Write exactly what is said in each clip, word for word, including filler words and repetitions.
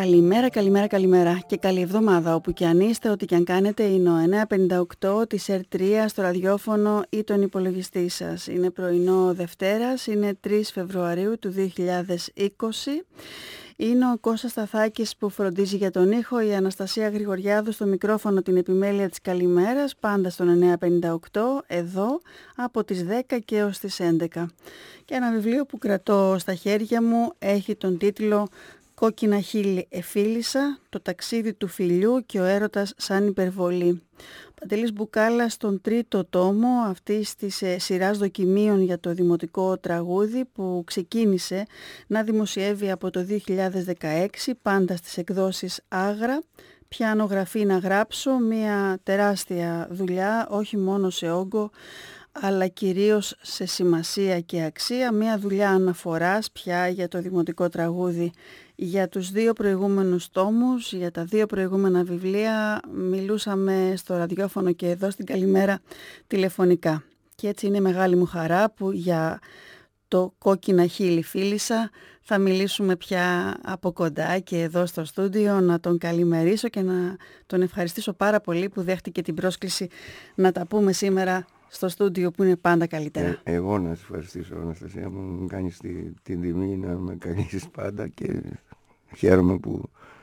Καλημέρα, καλημέρα, καλημέρα και καλή εβδομάδα όπου και αν είστε, ό,τι και αν κάνετε. Είναι ο εννιακόσια πενήντα οκτώ της ερ τρία στο ραδιόφωνο ή τον υπολογιστή σας. Είναι πρωινό Δευτέρας, είναι τρεις Φεβρουαρίου του δύο χιλιάδες είκοσι. Είναι ο Κώστας Σταθάκης που φροντίζει για τον ήχο, η Αναστασία Γρηγοριάδου στο μικρόφωνο, την επιμέλεια της καλημέρας, πάντα στον εννιακόσια πενήντα οκτώ, εδώ από τις δέκα και έως τις έντεκα. Και ένα βιβλίο που κρατώ στα χέρια μου έχει τον τίτλο «Κόκκινα χείλη εφίλησα, το ταξίδι του φιλιού και ο έρωτας σαν υπερβολή». Παντελής Μπουκάλας στον τρίτο τόμο αυτής της ε, σειράς δοκιμίων για το δημοτικό τραγούδι που ξεκίνησε να δημοσιεύει από το δύο χιλιάδες δεκαέξι, πάντα στις εκδόσεις Άγρα. Πιάνω γραφή να γράψω, μια τεράστια δουλειά, όχι μόνο σε όγκο, αλλά κυρίως σε σημασία και αξία, μια δουλειά αναφοράς πια για το δημοτικό τραγούδι. Για τους δύο προηγούμενους τόμους, για τα δύο προηγούμενα βιβλία, μιλούσαμε στο ραδιόφωνο και εδώ στην Καλημέρα τηλεφωνικά. Και έτσι είναι μεγάλη μου χαρά που για το «Κόκκινα χείλη φίλησα» θα μιλήσουμε πια από κοντά και εδώ στο στούντιο, να τον καλημερίσω και να τον ευχαριστήσω πάρα πολύ που δέχτηκε την πρόσκληση να τα πούμε σήμερα στο στούντιο που είναι πάντα καλύτερα. Ε, εγώ να σας ευχαριστήσω, Αναστασία μου, μου κάνεις τη, την τιμή να με καλήσεις πάντα και χαίρομαι που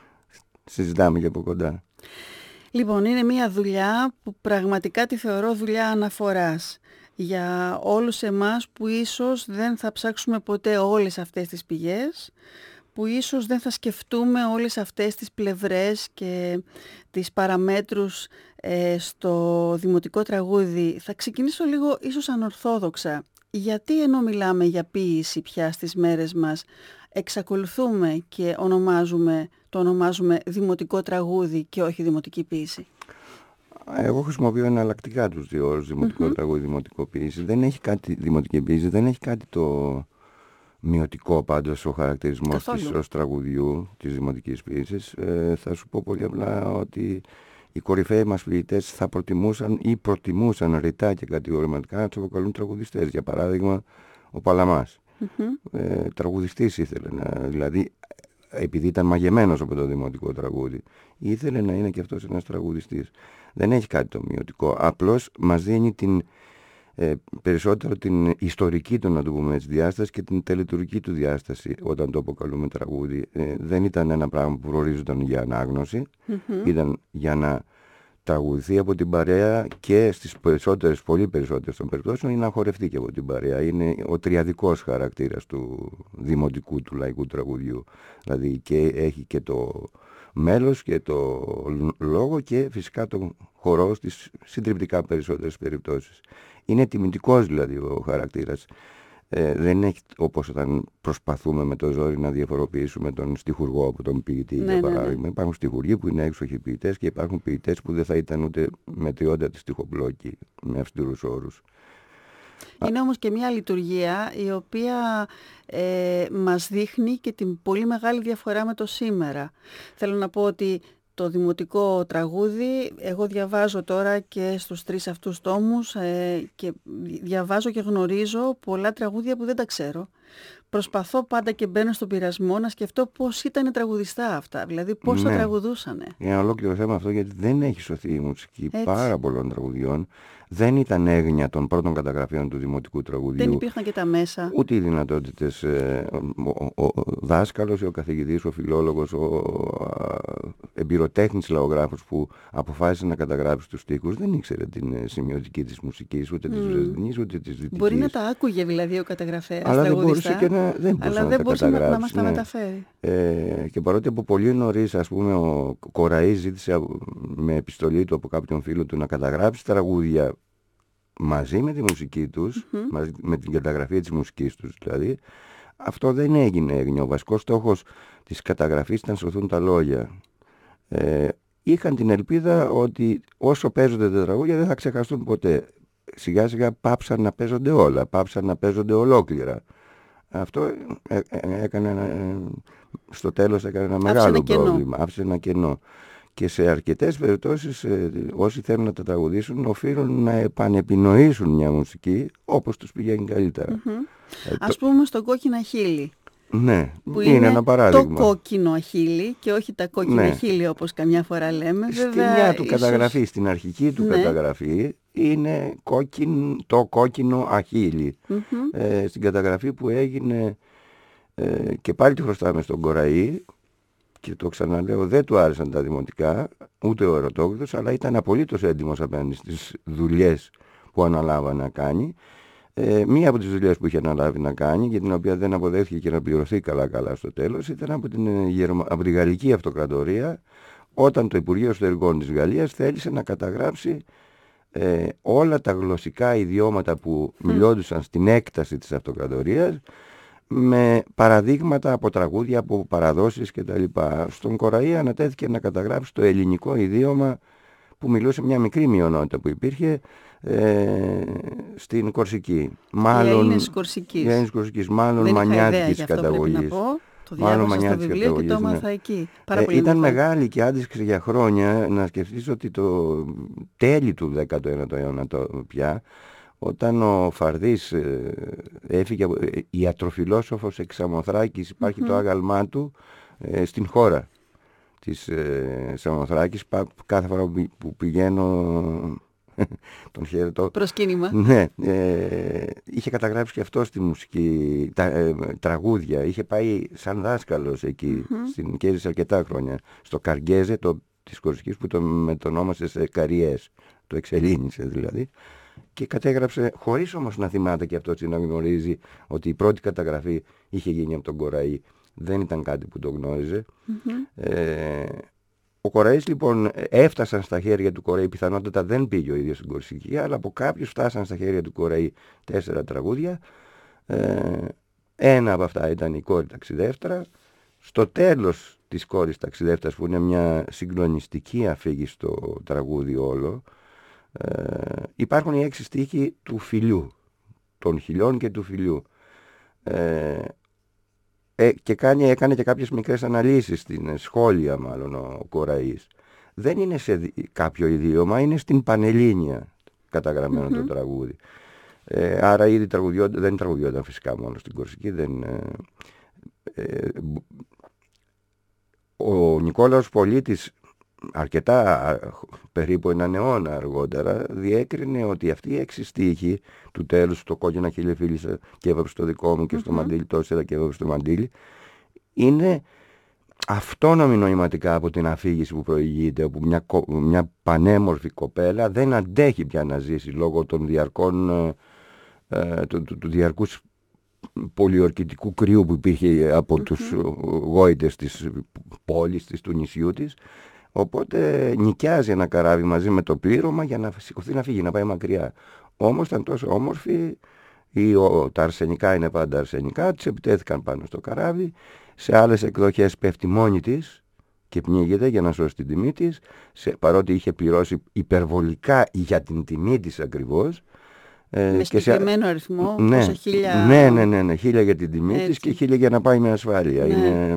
συζητάμε και από κοντά. Λοιπόν, είναι μια δουλειά που πραγματικά τη θεωρώ δουλειά αναφοράς για όλους εμάς που ίσως δεν θα ψάξουμε ποτέ όλες αυτές τις πηγές, που ίσως δεν θα σκεφτούμε όλες αυτές τις πλευρές και τις παραμέτρους ε, στο δημοτικό τραγούδι. Θα ξεκινήσω λίγο ίσως ανορθόδοξα. Γιατί ενώ μιλάμε για ποίηση πια στις μέρες μας, εξακολουθούμε και ονομάζουμε, το ονομάζουμε δημοτικό τραγούδι και όχι δημοτική ποίηση? Εγώ χρησιμοποιώ εναλλακτικά τους δύο όρους, δημοτικό mm-hmm. τραγούδι, δημοτικό ποίηση. Δεν έχει κάτι, δημοτική ποίηση, δεν έχει κάτι το μειωτικό πάντως ο χαρακτηρισμός της ως τραγουδιού, της δημοτικής ποίησης. Ε, θα σου πω πολύ απλά ότι οι κορυφαίοι μας ποιητές θα προτιμούσαν ή προτιμούσαν ρητά και κατηγορηματικά να τους αποκαλούν τραγουδιστές. Για παράδειγμα, ο Παλαμάς. Mm-hmm. Ε, τραγουδιστής ήθελε να, δηλαδή επειδή ήταν μαγεμένος από το δημοτικό τραγούδι, ήθελε να είναι και αυτός ένας τραγουδιστής. Δεν έχει κάτι το μειωτικό, απλώς μας δίνει την Ε, περισσότερο την ιστορική του, να το πούμε έτσι, διάσταση και την τελετουργική του διάσταση όταν το αποκαλούμε τραγούδι. Ε, δεν ήταν ένα πράγμα που προορίζονταν για ανάγνωση, mm-hmm. ήταν για να τραγουδηθεί από την παρέα και στις περισσότερες, πολύ περισσότερες των περιπτώσεων είναι να χορευτεί και από την παρέα. Είναι ο τριαδικός χαρακτήρας του δημοτικού, του λαϊκού τραγουδιού. Δηλαδή και έχει και το μέλος και το λόγο και φυσικά το χορό στις συντριπτικά περισσότερες περιπτώσεις. Είναι τιμητικός δηλαδή ο χαρακτήρας. Ε, δεν έχει όπως όταν προσπαθούμε με το ζόρι να διαφοροποιήσουμε τον στιχουργό από τον ποιητή, ναι, για παράδειγμα. Ναι, ναι. Υπάρχουν στιχουργοί που είναι έξοχοι ποιητές και υπάρχουν ποιητές που δεν θα ήταν ούτε μετριότατοι στιχοπλόκοι με αυστηρούς όρους. Είναι όμως και μια λειτουργία η οποία ε, μας δείχνει και την πολύ μεγάλη διαφορά με το σήμερα. Θέλω να πω ότι το δημοτικό τραγούδι, εγώ διαβάζω τώρα και στους τρεις αυτούς τόμους ε, και διαβάζω και γνωρίζω πολλά τραγούδια που δεν τα ξέρω. Προσπαθώ πάντα και μπαίνω στον πειρασμό να σκεφτώ πώς ήταν τραγουδιστά αυτά, δηλαδή πώς ναι. το τραγουδούσανε. Είναι ένα ολόκληρο θέμα αυτό, γιατί δεν έχει σωθεί η μουσική Έτσι. πάρα πολλών τραγουδιών. Δεν ήταν έγνοια των πρώτων καταγραφών του δημοτικού τραγουδιού. Δεν υπήρχαν και τα μέσα. Ούτε οι δυνατότητες. Ε, ο, ο, ο δάσκαλος, ο καθηγητής, ο φιλόλογος, ο εμπειροτέχνης λαογράφος που αποφάσισε να καταγράψει τους στίχους δεν ήξερε την σημειωτική της μουσικής, ούτε mm. της βρετανικής, ούτε της δυτικής. Μπορεί να τα άκουγε δηλαδή ο καταγραφέας. Αλλά δεν μπορούσε και να, δεν αλλά να δεν τα μπορούσε να, να μας τα ναι. μεταφέρει. Ε, και παρότι από πολύ νωρίς, ας πούμε, ο Κοραής ζήτησε με επιστολή του από κάποιον φίλο του να καταγράψει τραγούδια μαζί με τη μουσική τους, mm-hmm. μαζί με την καταγραφή της μουσικής τους δηλαδή, αυτό δεν έγινε έγνοια. Ο βασικός στόχος της καταγραφής ήταν να σωθούν τα λόγια. Ε, είχαν την ελπίδα ότι όσο παίζονται τα τραγούδια δεν θα ξεχαστούν ποτέ. Σιγά σιγά πάψαν να παίζονται όλα, πάψαν να παίζονται ολόκληρα. Αυτό έ, έ, έκανε ένα, στο τέλος έκανε ένα μεγάλο πρόβλημα, άφησε ένα κενό. Και σε αρκετές περιπτώσεις ε, όσοι θέλουν να τα τραγουδήσουν οφείλουν να επανεπινοήσουν μια μουσική όπως τους πηγαίνει καλύτερα. Mm-hmm. Ε, Ας το... πούμε στο «Κόκκινα χείλη». Ναι, που είναι, είναι ένα παράδειγμα. Το κόκκινο αχίλι και όχι τα κόκκινα Ναι. χείλη όπως καμιά φορά λέμε. Στη Βέβαια, μια του ίσως... καταγραφή, στην αρχική του ναι. καταγραφή είναι κόκκιν, το κόκκινο αχίλι. Mm-hmm. Ε, στην καταγραφή που έγινε ε, και πάλι τη χρωστάμε στον Κοραή, και το ξαναλέω, δεν του άρεσαν τα δημοτικά ούτε ο Ερωτόκριτος, αλλά ήταν απολύτως έντιμος απέναντι στις δουλειές που αναλάβα να κάνει. Ε, μία από τις δουλειές που είχε αναλάβει να κάνει, για την οποία δεν αποδέχθηκε και να πληρωθεί καλά καλά στο τέλος, ήταν από την, Γερμα... από τη Γαλλική Αυτοκρατορία, όταν το Υπουργείο Εσωτερικών της Γαλλίας θέλησε να καταγράψει ε, όλα τα γλωσσικά ιδιώματα που μιλιόντουσαν στην έκταση της Αυτοκρατορίας, με παραδείγματα από τραγούδια, από παραδόσεις κτλ. Στον Κοραή ανατέθηκε να καταγράψει το ελληνικό ιδίωμα που μιλούσε μια μικρή μειονότητα που υπήρχε ε, στην Κορσική. Μάλλον, οι Έλληνες Κορσικής. Οι Έλληνες Κορσικής, μάλλον μανιάτικης καταγωγής. Το διάβασα στο βιβλίο και το έμαθα εκεί. Πάρα ε, πολύ ήταν μεγάλο. μεγάλη και άντιξε για χρόνια. Να σκεφτείς ότι το τέλη του δέκατου ένατου αιώνα το, πια, όταν ο Φαρδής ε, έφυγε, ε, ιατροφιλόσοφος εξ Σαμοθράκης, υπάρχει mm-hmm. το άγαλμά του ε, στην χώρα της ε, Σαμοθράκης. Πα, κάθε φορά που, που πηγαίνω τον χαιρετώ. Προσκύνημα. Ναι, ε, είχε καταγράψει και αυτό στη μουσική, τα, ε, τραγούδια. Είχε πάει σαν δάσκαλος εκεί, mm-hmm. στην Κέρδη αρκετά χρόνια. Στο Καργκέζε το, της Κορσικής που το μετονόμασε σε Καριές. Το εξελίνησε δηλαδή. Και κατέγραψε, χωρίς όμως να θυμάται και αυτό να γνωρίζει ότι η πρώτη καταγραφή είχε γίνει από τον Κοραή. Δεν ήταν κάτι που το γνώριζε. Mm-hmm. Ε, ο Κοραής λοιπόν έφτασαν στα χέρια του Κοραή, πιθανότατα δεν πήγε ο ίδιος στην Κορσική, αλλά από κάποιους φτάσαν στα χέρια του Κοραή τέσσερα τραγούδια. Ε, ένα από αυτά ήταν η Κόρη Ταξιδεύτρα. Στο τέλος της Κόρης Ταξιδεύτρας, που είναι μια συγκλονιστική αφήγηση στο τραγούδι όλο, Ε, υπάρχουν οι έξι στίχοι του φιλιού, των χιλιών και του φιλιού. Ε, ε, και κάνει, έκανε και κάποιες μικρές αναλύσεις στην σχόλια μάλλον ο Κοραής. Δεν είναι σε δι, κάποιο ιδίωμα, είναι στην Πανελλήνια καταγραμμένο mm-hmm. το τραγούδι. Ε, άρα ήδη τραγουδιόταν, δεν τραγουδιόταν φυσικά μόνο στην Κορσική. Δεν, ε, ε, ο Νικόλαος Πολίτης αρκετά, περίπου έναν αιώνα αργότερα, διέκρινε ότι αυτοί οι έξι στίχοι του τέλους, το κόκκινα χείλη φίλησε και έβαψε το δικό μου και στο mm-hmm. μαντίλι το έσυρα και έβαψε το μαντίλι, είναι αυτόνομοι νοηματικά από την αφήγηση που προηγείται, όπου μια, μια πανέμορφη κοπέλα δεν αντέχει πια να ζήσει λόγω των διαρκών, ε, του, του, του διαρκούς πολιορκητικού κρύου που υπήρχε από mm-hmm. τους γόητες της πόλης της, του νησιού της. Οπότε νοικιάζει ένα καράβι μαζί με το πλήρωμα για να σηκωθεί να φύγει, να πάει μακριά. Όμως ήταν τόσο όμορφη, ή ο, τα αρσενικά είναι πάντα αρσενικά, της επιτέθηκαν πάνω στο καράβι. Σε άλλες εκδοχές πέφτει μόνη της και πνίγεται για να σώσει την τιμή της, σε, παρότι είχε πληρώσει υπερβολικά για την τιμή της ακριβώς. Με συγκεκριμένο αριθμό, ναι, πόσα χίλια... Ναι, ναι, ναι, ναι, χίλια για την τιμή έτσι. της και χίλια για να πάει με ασφάλεια. Ναι. Είναι...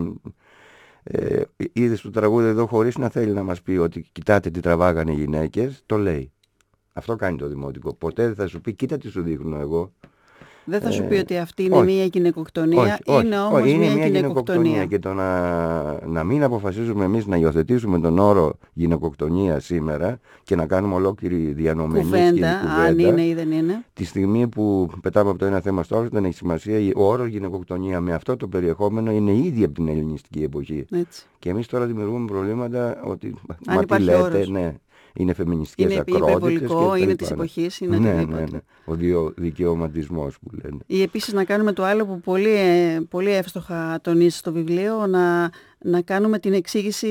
Ε, είδες το τραγούδι εδώ, χωρίς να θέλει να μας πει ότι κοιτάτε τι τραβάγανε οι γυναίκες, το λέει. Αυτό κάνει το δημοτικό. Ποτέ δεν θα σου πει κοίτα τι σου δείχνω εγώ. Δεν θα σου πει ε, ότι αυτή είναι όχι, μία γυναικοκτονία, όχι, είναι όχι, όμως όχι, είναι μία μια γυναικοκτονία. γυναικοκτονία. Και το να, να μην αποφασίζουμε εμείς να υιοθετήσουμε τον όρο γυναικοκτονία σήμερα και να κάνουμε ολόκληρη διανομενή κουβέντα, κουβέντα, αν είναι ή δεν είναι. Τη στιγμή που πετάμε από το ένα θέμα στο άλλο, δεν έχει σημασία. Ο όρος γυναικοκτονία με αυτό το περιεχόμενο είναι ήδη από την ελληνιστική εποχή. Έτσι. Και εμείς τώρα δημιουργούμε προβλήματα ότι αν μα τι λέτε, όρος. ναι. Είναι φεμινιστικές είναι ακρότητες. Υπερβολικό, και είναι της εποχής, είναι ναι, οτιδήποτε. Ναι, ναι. Ο διο, δικαιωματισμός που λένε. Ή επίσης να κάνουμε το άλλο που πολύ, πολύ εύστοχα τονίζει στο βιβλίο, να, να κάνουμε την εξήγηση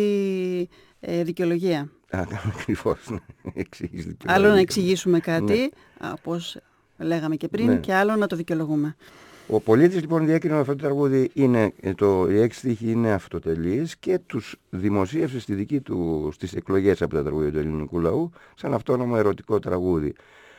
ε, δικαιολογία. Ακριβώς, ναι. Εξήγηση δικαιολογία. Άλλο να εξηγήσουμε κάτι, ναι. όπως λέγαμε και πριν, ναι. και άλλο να το δικαιολογούμε. Ο Πολίτης λοιπόν διέκρινε αυτό το τραγούδι, είναι, το, οι έξι στίχοι είναι αυτοτελείς και τους δημοσίευσε στη δική του, στις εκλογές από τα τραγούδια του ελληνικού λαού σαν αυτόνομο ερωτικό τραγούδι.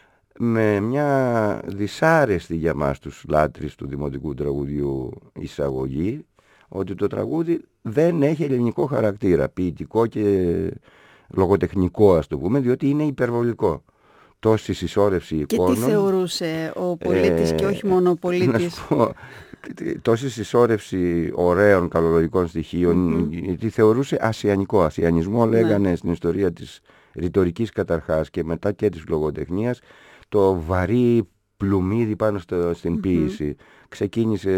Με μια δυσάρεστη για μας τους λάτρεις του δημοτικού τραγουδιού εισαγωγή, ότι το τραγούδι δεν έχει ελληνικό χαρακτήρα, ποιητικό και λογοτεχνικό ας το πούμε, διότι είναι υπερβολικό. τόση συσσόρευση εικόνων. Και τι θεωρούσε ο πολίτης ε, και όχι μόνο ο πολίτης? Τόση συσσόρευση ωραίων καλολογικών στοιχείων, mm-hmm. τι θεωρούσε ασιανικό. Ασιανισμό λέγανε ναι. στην ιστορία της ρητορικής καταρχάς και μετά και της λογοτεχνίας, το βαρύ πλουμίδι πάνω στο, στην mm-hmm. ποίηση. Ξεκίνησε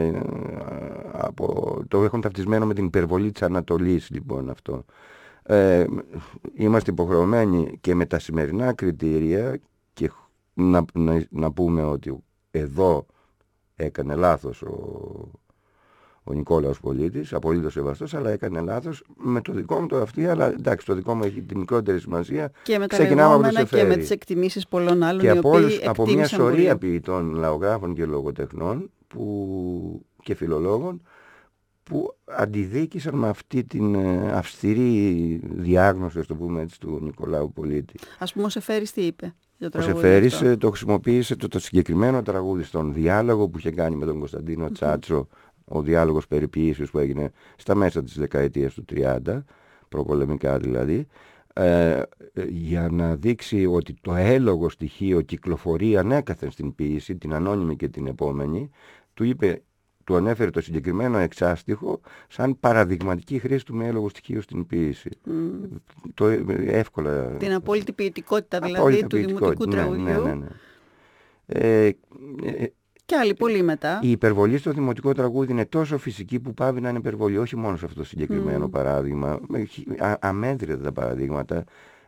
από, το έχουν ταυτισμένο με την υπερβολή της Ανατολής λοιπόν αυτό. Ε, είμαστε υποχρεωμένοι και με τα σημερινά κριτήρια και να, να, να πούμε ότι εδώ έκανε λάθος ο, ο Νικόλαος Πολίτης, απολύτως σεβαστός, αλλά έκανε λάθος με το δικό μου το αυτή, αλλά εντάξει, το δικό μου έχει τη μικρότερη σημασία. Και με τα λεγόμενα και με τις εκτιμήσεις πολλών άλλων, και οι από, οποίοι από μια σωρία ποιητών, λαογράφων και λογοτεχνών που, και φιλολόγων που αντιδίκησαν με αυτή την αυστηρή διάγνωση, ας το πούμε έτσι, του Νικολάου Πολίτη. Ας πούμε ο Σεφέρης τι είπε? Ο Σεφέρης το χρησιμοποίησε το, το συγκεκριμένο τραγούδι στον διάλογο που είχε κάνει με τον Κωνσταντίνο mm-hmm. Τσάτσο, ο διάλογος περί ποιήσεως που έγινε στα μέσα της δεκαετίας του τριάντα, προπολεμικά δηλαδή, ε, για να δείξει ότι το έλογο στοιχείο κυκλοφορεί ανέκαθεν στην ποίηση, την ανώνυμη και την επόμενη, του είπε, του ανέφερε το συγκεκριμένο εξάστιχο σαν παραδειγματική χρήση του με έλογο στοιχείο στην ποίηση. Mm. Το, εύκολα... Την απόλυτη ποιητικότητα δηλαδή απόλυτα του δημοτικού ναι, τραγουδιού. Ναι, ναι, ναι. Ε, ε, και άλλοι πολύ μετά. Η υπερβολή στο δημοτικό τραγούδι είναι τόσο φυσική που πάβει να είναι υπερβολή, όχι μόνο σε αυτό το συγκεκριμένο mm. παράδειγμα. Α, αμέτρητα τα παραδείγματα.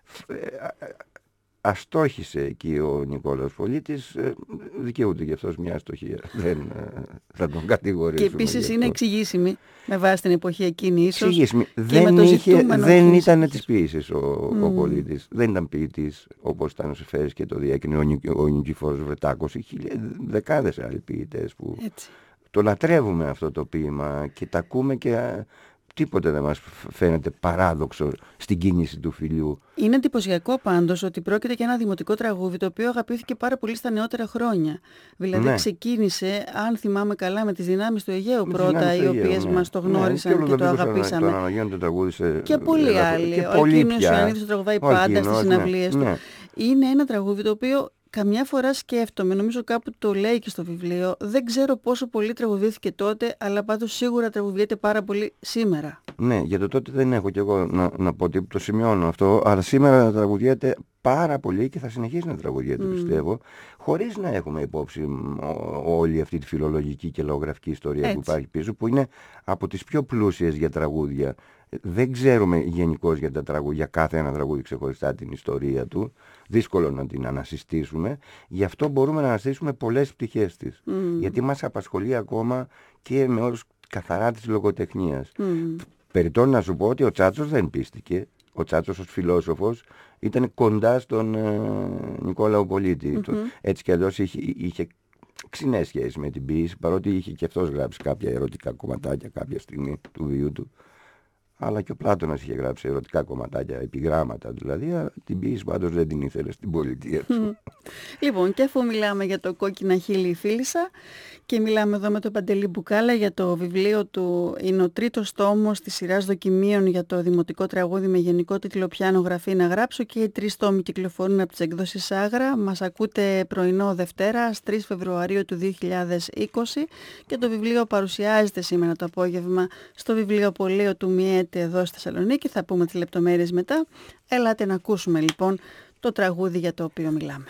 Αστόχησε εκεί ο Νικόλαος Πολίτης, δικαιούται και αυτός μια αστοχία. Δεν θα τον κατηγορήσουμε. Και επίσης είναι εξηγήσιμη με βάση την εποχή εκείνη ίσως. Εξηγήσιμη. Δεν, είχε, δεν ήταν της ποίησης ο, mm. ο Πολίτης. Δεν ήταν ποιητής όπως ήταν ο Σεφέρης και το διέκρινε ο, ο Νικηφόρος Βρετάκος. Είχε δεκάδες άλλοι ποιητές που έτσι. Το λατρεύουμε αυτό το ποίημα και τα ακούμε και... Τίποτε δεν μας φαίνεται παράδοξο στην κίνηση του φιλιού. Είναι εντυπωσιακό πάντως ότι πρόκειται για ένα δημοτικό τραγούδι το οποίο αγαπήθηκε πάρα πολύ στα νεότερα χρόνια. Δηλαδή ναι. ξεκίνησε, αν θυμάμαι καλά, με τις δυνάμεις του Αιγαίου με πρώτα, οι οποίες ναι. μας το γνώρισαν ναι. και, και το αγαπήσαμε. Το το τραγούδισε, και πολλοί ε, άλλοι. Και ο Αλκίνος Ιωαννίδης το τραγουδάει πάντα στις συναυλίες ναι. του. Είναι ένα τραγούδι το οποίο... Καμιά φορά σκέφτομαι, νομίζω κάπου το λέει και στο βιβλίο, δεν ξέρω πόσο πολύ τραγουδήθηκε τότε, αλλά πάντως σίγουρα τραγουδιέται πάρα πολύ σήμερα. Ναι, για το τότε δεν έχω κι εγώ να, να πω ότι το σημειώνω αυτό, αλλά σήμερα τραγουδιέται πάρα πολύ και θα συνεχίσει να τραγουδιέται mm. πιστεύω, χωρίς να έχουμε υπόψη ό, όλη αυτή τη φιλολογική και λαογραφική ιστορία έτσι. Που υπάρχει πίσω, που είναι από τις πιο πλούσιες για τραγούδια. Δεν ξέρουμε γενικώς για τα τραγούδια, κάθε ένα τραγούδι ξεχωριστά την ιστορία του. Δύσκολο να την ανασυστήσουμε. Γι' αυτό μπορούμε να ανασυστήσουμε πολλές πτυχές της. Mm. Γιατί μας απασχολεί ακόμα και με όρους καθαρά της λογοτεχνίας. Mm. Περιττό να σου πω ότι ο Τσάτσος δεν πίστηκε. Ο Τσάτσος ως φιλόσοφος ήταν κοντά στον ε, Νικόλαο Πολίτη. Mm-hmm. Το, έτσι κι αλλιώς είχε, είχε ξινές σχέσεις με την ποίηση, παρότι είχε και αυτός γράψει κάποια ερωτικά κομματάκια κάποια στιγμή του βίου του. Αλλά και ο Πλάτωνας είχε γράψει ερωτικά κομματάκια, επιγράμματα δηλαδή, αλλά την ποίηση πάντως δεν την ήθελε στην πολιτεία του. Λοιπόν, και αφού μιλάμε για το Κόκκινα χείλη η Φίλισσα και μιλάμε εδώ με τον Παντελή Μπουκάλα για το βιβλίο του, είναι ο τρίτος τόμος της σειράς δοκιμίων για το δημοτικό τραγούδι με γενικό τίτλο «Πιάνω γραφή να γράψω» και οι τρεις τόμοι κυκλοφορούν από τις εκδόσεις Άγρα. Μας ακούτε πρωινό Δευτέρα, τρεις Φεβρουαρίου του δύο χιλιάδες είκοσι και το βιβλίο παρουσιάζεται σήμερα το απόγευμα στο βιβλιοπωλείο του Μιέτε εδώ στη Θεσσαλονίκη. Θα πούμε τις λεπτομέρειες μετά. Ελάτε να ακούσουμε λοιπόν το τραγούδι για το οποίο μιλάμε.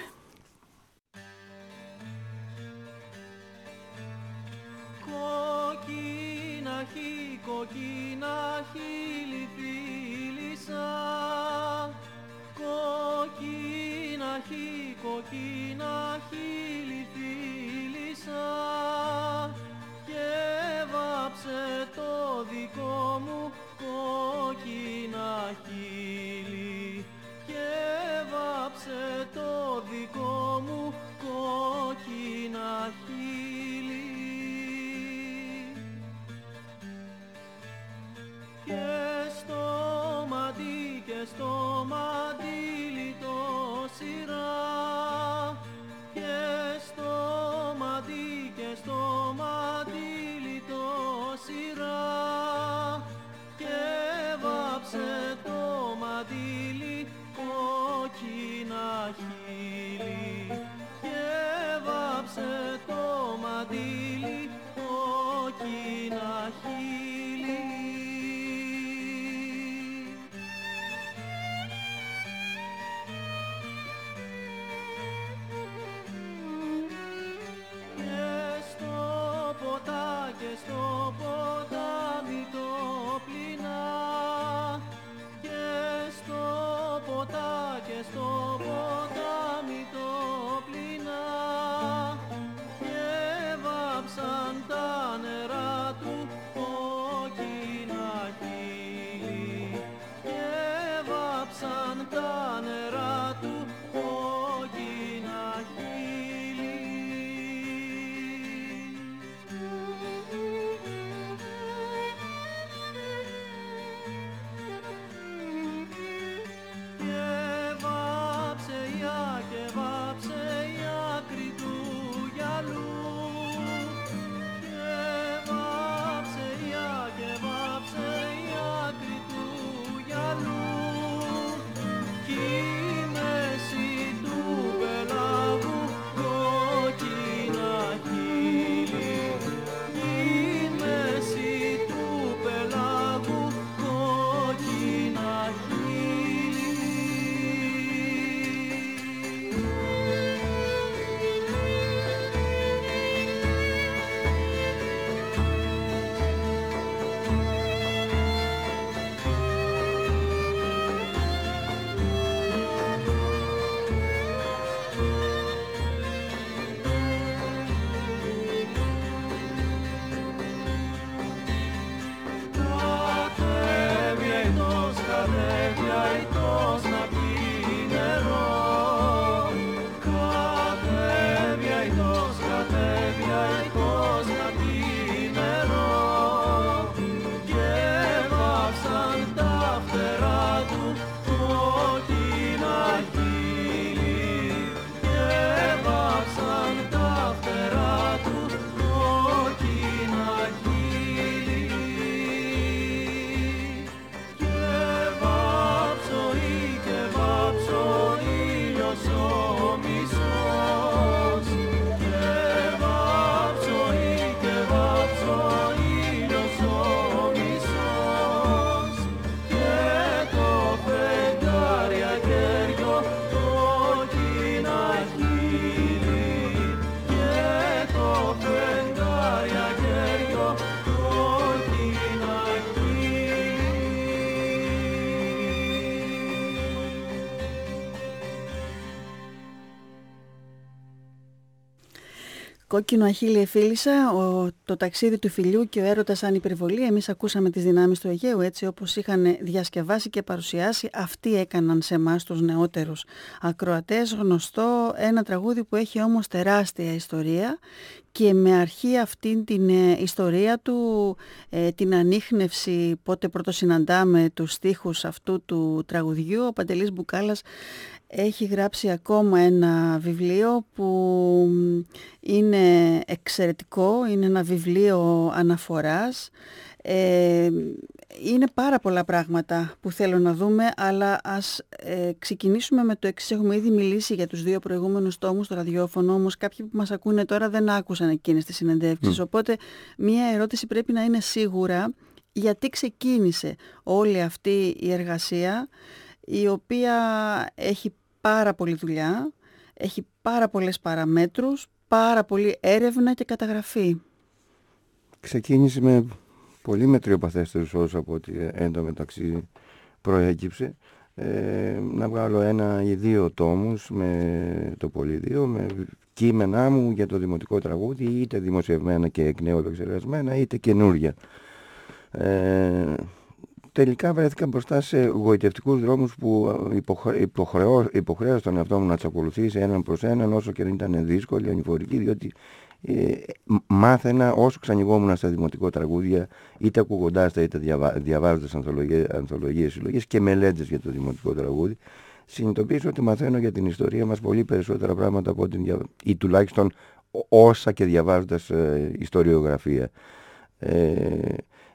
Κόκκινα χείλη, κόκκινα χείλη Φίλισσα, κόκκινα χείλη, κόκκινα χείλη Φίλισσα, και βάψε το δικό μου κόκκινα χείλη, και βάψε το δικό μου κόκκινα χείλη. Και μαντήλι, κόκκινα χείλη. Και στο ποτά και στο ποτάμι το πλυνά, και στο ποτά και στο ποτάμι το πλυνά, και βάψαν τα νερά του κόκκινα χείλη, και βάψαν τα νερά του κόκκινα χείλη. Και βάψε η α- και βάψε η άκρη του γυαλού, και βάψε η α- και βάψε η άκρη του γυαλού, κι η μέση του πελάγου κόκκινα χείλη, κι η μέση του πελάγου κόκκινα χείλη. Κατέβει αητός, κατέβει αητός να πιει νερό. Κατέβει αητός, κατέβει αητός να πιει νερό. Και βάψαν τα φτερά του κόκκινα χείλη, και βάψαν τα φτερά του κόκκινα χείλη. Και βάψωει, και βάψω ήλιος ο μισός, και βάψωει, και βάψω ήλιος ο μισός, και το φεγγάρι αγέριο κόκκινα χείλη, και το φεγγάρι αγέριο κόκκινα χείλη. Κόκκινο αχίλι εφίλησα, ο, το ταξίδι του φιλιού και ο έρωτας σαν υπερβολή. Εμείς ακούσαμε τις δυνάμεις του Αιγαίου έτσι όπως είχαν διασκευάσει και παρουσιάσει. Αυτοί έκαναν σε εμάς τους νεότερους ακροατές γνωστό ένα τραγούδι που έχει όμως τεράστια ιστορία και με αρχή αυτήν την ε, ιστορία του, ε, την ανίχνευση πότε πρωτοσυναντάμε τους στίχους αυτού του τραγουδιού, ο Παντελής Μπουκάλας έχει γράψει ακόμα ένα βιβλίο που είναι εξαιρετικό, είναι ένα βιβλίο αναφοράς. Ε, είναι πάρα πολλά πράγματα που θέλω να δούμε, αλλά ας ε, ξεκινήσουμε με το εξής. Έχουμε ήδη μιλήσει για τους δύο προηγούμενους τόμους στο ραδιόφωνο, όμως κάποιοι που μας ακούνε τώρα δεν άκουσαν εκείνες τις συνεντεύξεις. Mm. Οπότε μία ερώτηση πρέπει να είναι σίγουρα γιατί ξεκίνησε όλη αυτή η εργασία, η οποία έχει πάρα πολλή δουλειά, έχει πάρα πολλές παραμέτρους, πάρα πολλή έρευνα και καταγραφή. Ξεκίνησε με πολύ μετριοπαθέστερους όρους από ό,τι εν τω μεταξύ προέκυψε. Ε, να βγάλω ένα ή δύο τόμους, με το πολύ δύο, με κείμενά μου για το δημοτικό τραγούδι, είτε δημοσιευμένα και εκ νέου επεξεργασμένα, είτε καινούρια. Ε, τελικά βρέθηκα μπροστά σε γοητευτικούς δρόμους που υποχρεώ, υποχρέωσα τον εαυτό μου να τους ακολουθήσει έναν προς έναν, όσο και δεν ήταν δύσκολοι, ανηφορικοί, διότι ε, μάθαινα όσο ξανηγόμουν στα δημοτικό τραγούδια, είτε ακούγοντάς τα είτε διαβα... διαβάζοντας ανθολογίες, ανθολογίες, συλλογές και μελέτες για το δημοτικό τραγούδι, συνειδητοποίησα ότι μαθαίνω για την ιστορία μας πολύ περισσότερα πράγματα από την δια... ή τουλάχιστον όσα και διαβάζοντας ε, ιστοριογραφία. Ε,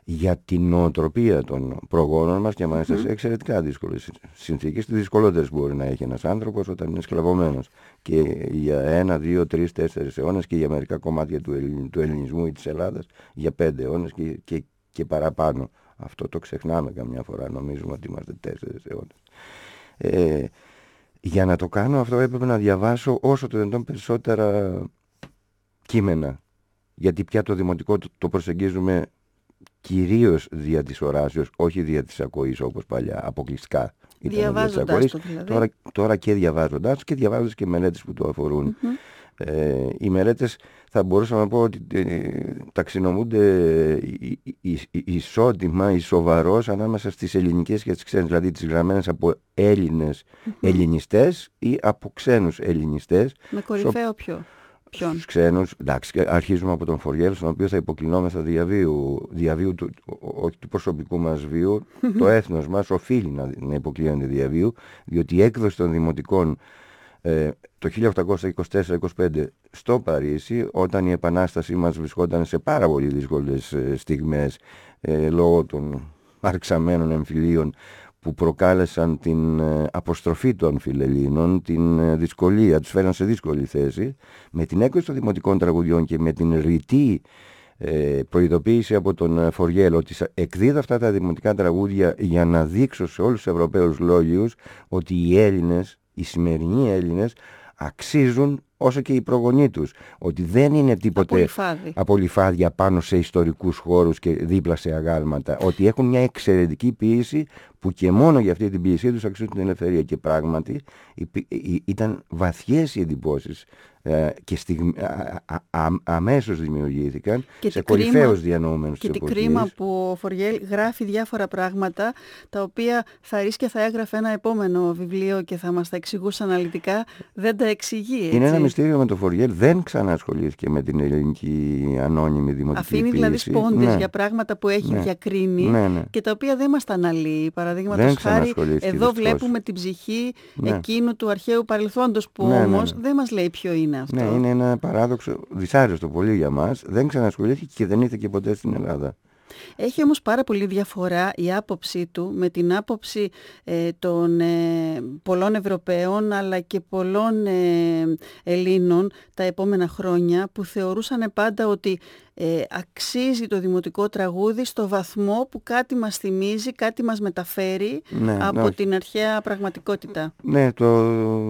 για την νοοτροπία των προγόνων μας και μάλιστα σε εξαιρετικά δύσκολες συνθήκες, τις δυσκολότερες μπορεί να έχει ένας άνθρωπος όταν είναι σκλαβωμένος, και για ένα, δύο, τρεις, τέσσερις αιώνες, και για μερικά κομμάτια του, Ελλην, του ελληνισμού ή της Ελλάδας για πέντε αιώνες και, και, και παραπάνω. Αυτό το ξεχνάμε καμιά φορά, νομίζουμε ότι είμαστε τέσσερις αιώνες. Ε, για να το κάνω αυτό έπρεπε να διαβάσω όσο το δυνατόν περισσότερα κείμενα, γιατί πια το δημοτικό το, το προσεγγίζουμε κυρίως δια της οράσεως, όχι δια της ακοής όπως παλιά, αποκλειστικά. Διαβάζοντας το δηλαδή. Τώρα, τώρα και διαβάζοντας το και διαβάζοντας και μελέτες που το αφορούν. Mm-hmm. Ε, οι μελέτες θα μπορούσα να πω ότι ε, ταξινομούνται ισότιμα, ισοβαρώς ανάμεσα στις ελληνικές και τις ξένες, δηλαδή τις γραμμένες από Έλληνες mm-hmm. ελληνιστές ή από ξένους ελληνιστές. Με κορυφαίο ποιο? Στους ξένους, εντάξει, αρχίζουμε από τον Φοριέλ, στον οποίο θα υποκλεινόμεθα διαβίου, διαβίου του, όχι του προσωπικού μας βίου, το έθνος μας οφείλει να, να υποκλείονται διαβίου, διότι η έκδοση των δημοτικών ε, το χίλια οκτακόσια είκοσι τέσσερα είκοσι πέντε στο Παρίσι, όταν η επανάσταση μας βρισκόταν σε πάρα πολύ δύσκολες ε, στιγμές ε, λόγω των αρξαμένων εμφυλίων που προκάλεσαν την ε, αποστροφή των φιλελλήνων, την ε, δυσκολία, τους φέραν σε δύσκολη θέση, με την έκδοση των δημοτικών τραγουδιών και με την ρητή ε, προειδοποίηση από τον Φοριέλ ότι εκδίδω αυτά τα δημοτικά τραγούδια για να δείξω σε όλους τους Ευρωπαίους λόγιους ότι οι Έλληνες, οι σημερινοί Έλληνες, αξίζουν όσο και οι προγονείς τους, ότι δεν είναι τίποτε απολυφάδια πάνω σε ιστορικούς χώρους και δίπλα σε αγάλματα, ότι έχουν μια εξαιρετική ποίηση που και μόνο για αυτή την ποίησή τους αξίζουν την ελευθερία. Και πράγματι ήταν βαθιές οι εντυπώσεις ε, και στιγμ, α, α, α, αμέσως δημιουργήθηκαν και σε κορυφαίους διανοούμενους της εποχής. Και τι κρίμα που ο Φοριέλ γράφει διάφορα πράγματα τα οποία θα ρίσκε θα έγραφε ένα επόμενο βιβλίο και θα μας τα εξηγούσε αναλυτικά, δεν τα εξηγεί, έτσι. Είναι ένα μυστήριο με τον Φοριέλ, δεν ξανασχολήθηκε με την ελληνική ανώνυμη δημοτική Αφήνει ποίηση. δηλαδή σπόντες ναι. για πράγματα που έχει ναι. διακρίνει ναι, ναι. και τα οποία δεν μας τα αναλύει. Παραδείγματος χάρη, εδώ δυστυχώς. βλέπουμε την ψυχή ναι. εκείνου του αρχαίου παρελθόντος που ναι, όμως ναι, ναι. δεν μας λέει ποιο είναι αυτό. Ναι, είναι ένα παράδοξο, δυσάρεστο πολύ για μας. Δεν ξανασχολήθηκε και δεν ήρθε και ποτέ στην Ελλάδα. Έχει όμως πάρα πολύ διαφορά η άποψή του με την άποψη ε, των ε, πολλών Ευρωπαίων αλλά και πολλών ε, Ελλήνων τα επόμενα χρόνια, που θεωρούσαν πάντα ότι ε, αξίζει το δημοτικό τραγούδι στο βαθμό που κάτι μας θυμίζει, κάτι μας μεταφέρει ναι, από ναι, την αρχαία πραγματικότητα. Ναι, το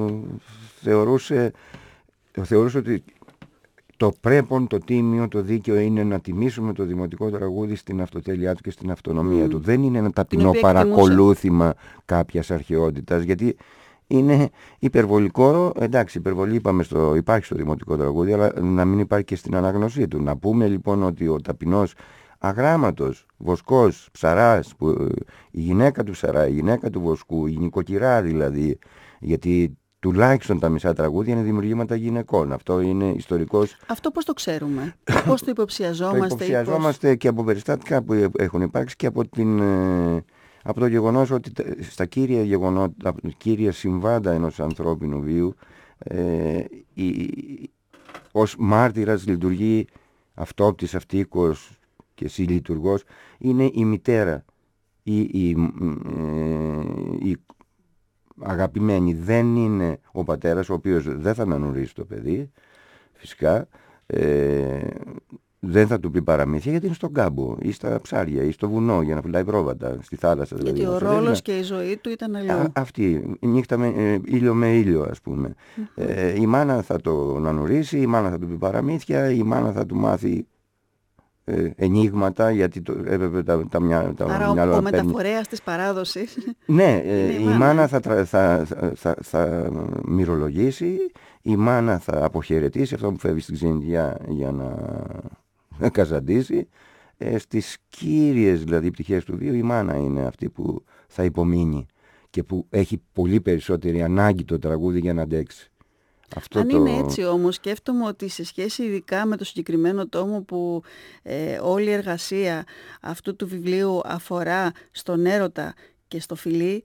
θεωρούσε, το θεωρούσε ότι το πρέπον, το τίμιο, το δίκαιο είναι να τιμήσουμε το δημοτικό τραγούδι στην αυτοτέλειά του και στην αυτονομία mm. του. Δεν είναι ένα ταπεινό παρακολούθημα κάποιας αρχαιότητας, γιατί είναι υπερβολικό. Εντάξει, υπερβολή είπαμε στο, υπάρχει στο δημοτικό τραγούδι, αλλά να μην υπάρχει και στην αναγνωσή του. Να πούμε λοιπόν ότι ο ταπεινός αγράμματος, βοσκός, ψαράς, που, η γυναίκα του ψαρά, η γυναίκα του βοσκού, η νοικοκυρά δηλαδή, γιατί τουλάχιστον τα μισά τραγούδια είναι δημιουργήματα γυναικών. Αυτό είναι ιστορικός. Αυτό πώς το ξέρουμε? Πώς το υποψιαζόμαστε? Το υποψιαζόμαστε πώς... και από περιστατικά που έχουν υπάρξει και από, την, από το γεγονός ότι στα κύρια, γεγονότα, κύρια συμβάντα ενός ανθρώπινου βίου ε, η, ως μάρτυρας λειτουργεί αυτόπτης, αυτοίκος και συλλειτουργός είναι η μητέρα, η, η, η, η αγαπημένη. Δεν είναι ο πατέρας, ο οποίος δεν θα ανανουρίσει το παιδί φυσικά, ε, δεν θα του πει παραμύθια γιατί είναι στον κάμπο ή στα ψάρια ή στο βουνό για να φυλάει πρόβατα, στη θάλασσα δηλαδή. Γιατί ο ρόλος και η ζωή του ήταν αλλιώς. Αυτή, νύχτα με, ε, ήλιο με ήλιο ας πούμε. Mm-hmm. ε, η μάνα θα το ανανουρίσει, η μάνα θα του πει παραμύθια, η μάνα θα του μάθει Ε, ενίγματα, γιατί το, έπρεπε τα, τα, μια, τα Άρα ο, ο μεταφορέας της παράδοσης. Ναι, ε, η μάνα, μάνα θα, θα, θα, θα, θα μυρολογήσει, η μάνα θα αποχαιρετήσει αυτό που φεύγει στην ξενιτιά για να καζαντήσει. Ε, στις κύριες δηλαδή πτυχές του βίου η μάνα είναι αυτή που θα υπομείνει και που έχει πολύ περισσότερη ανάγκη το τραγούδι για να αντέξει. Αυτό Αν το... είναι έτσι όμως, σκέφτομαι ότι σε σχέση ειδικά με το συγκεκριμένο τόμο που ε, όλη η εργασία αυτού του βιβλίου αφορά στον έρωτα και στο φιλί,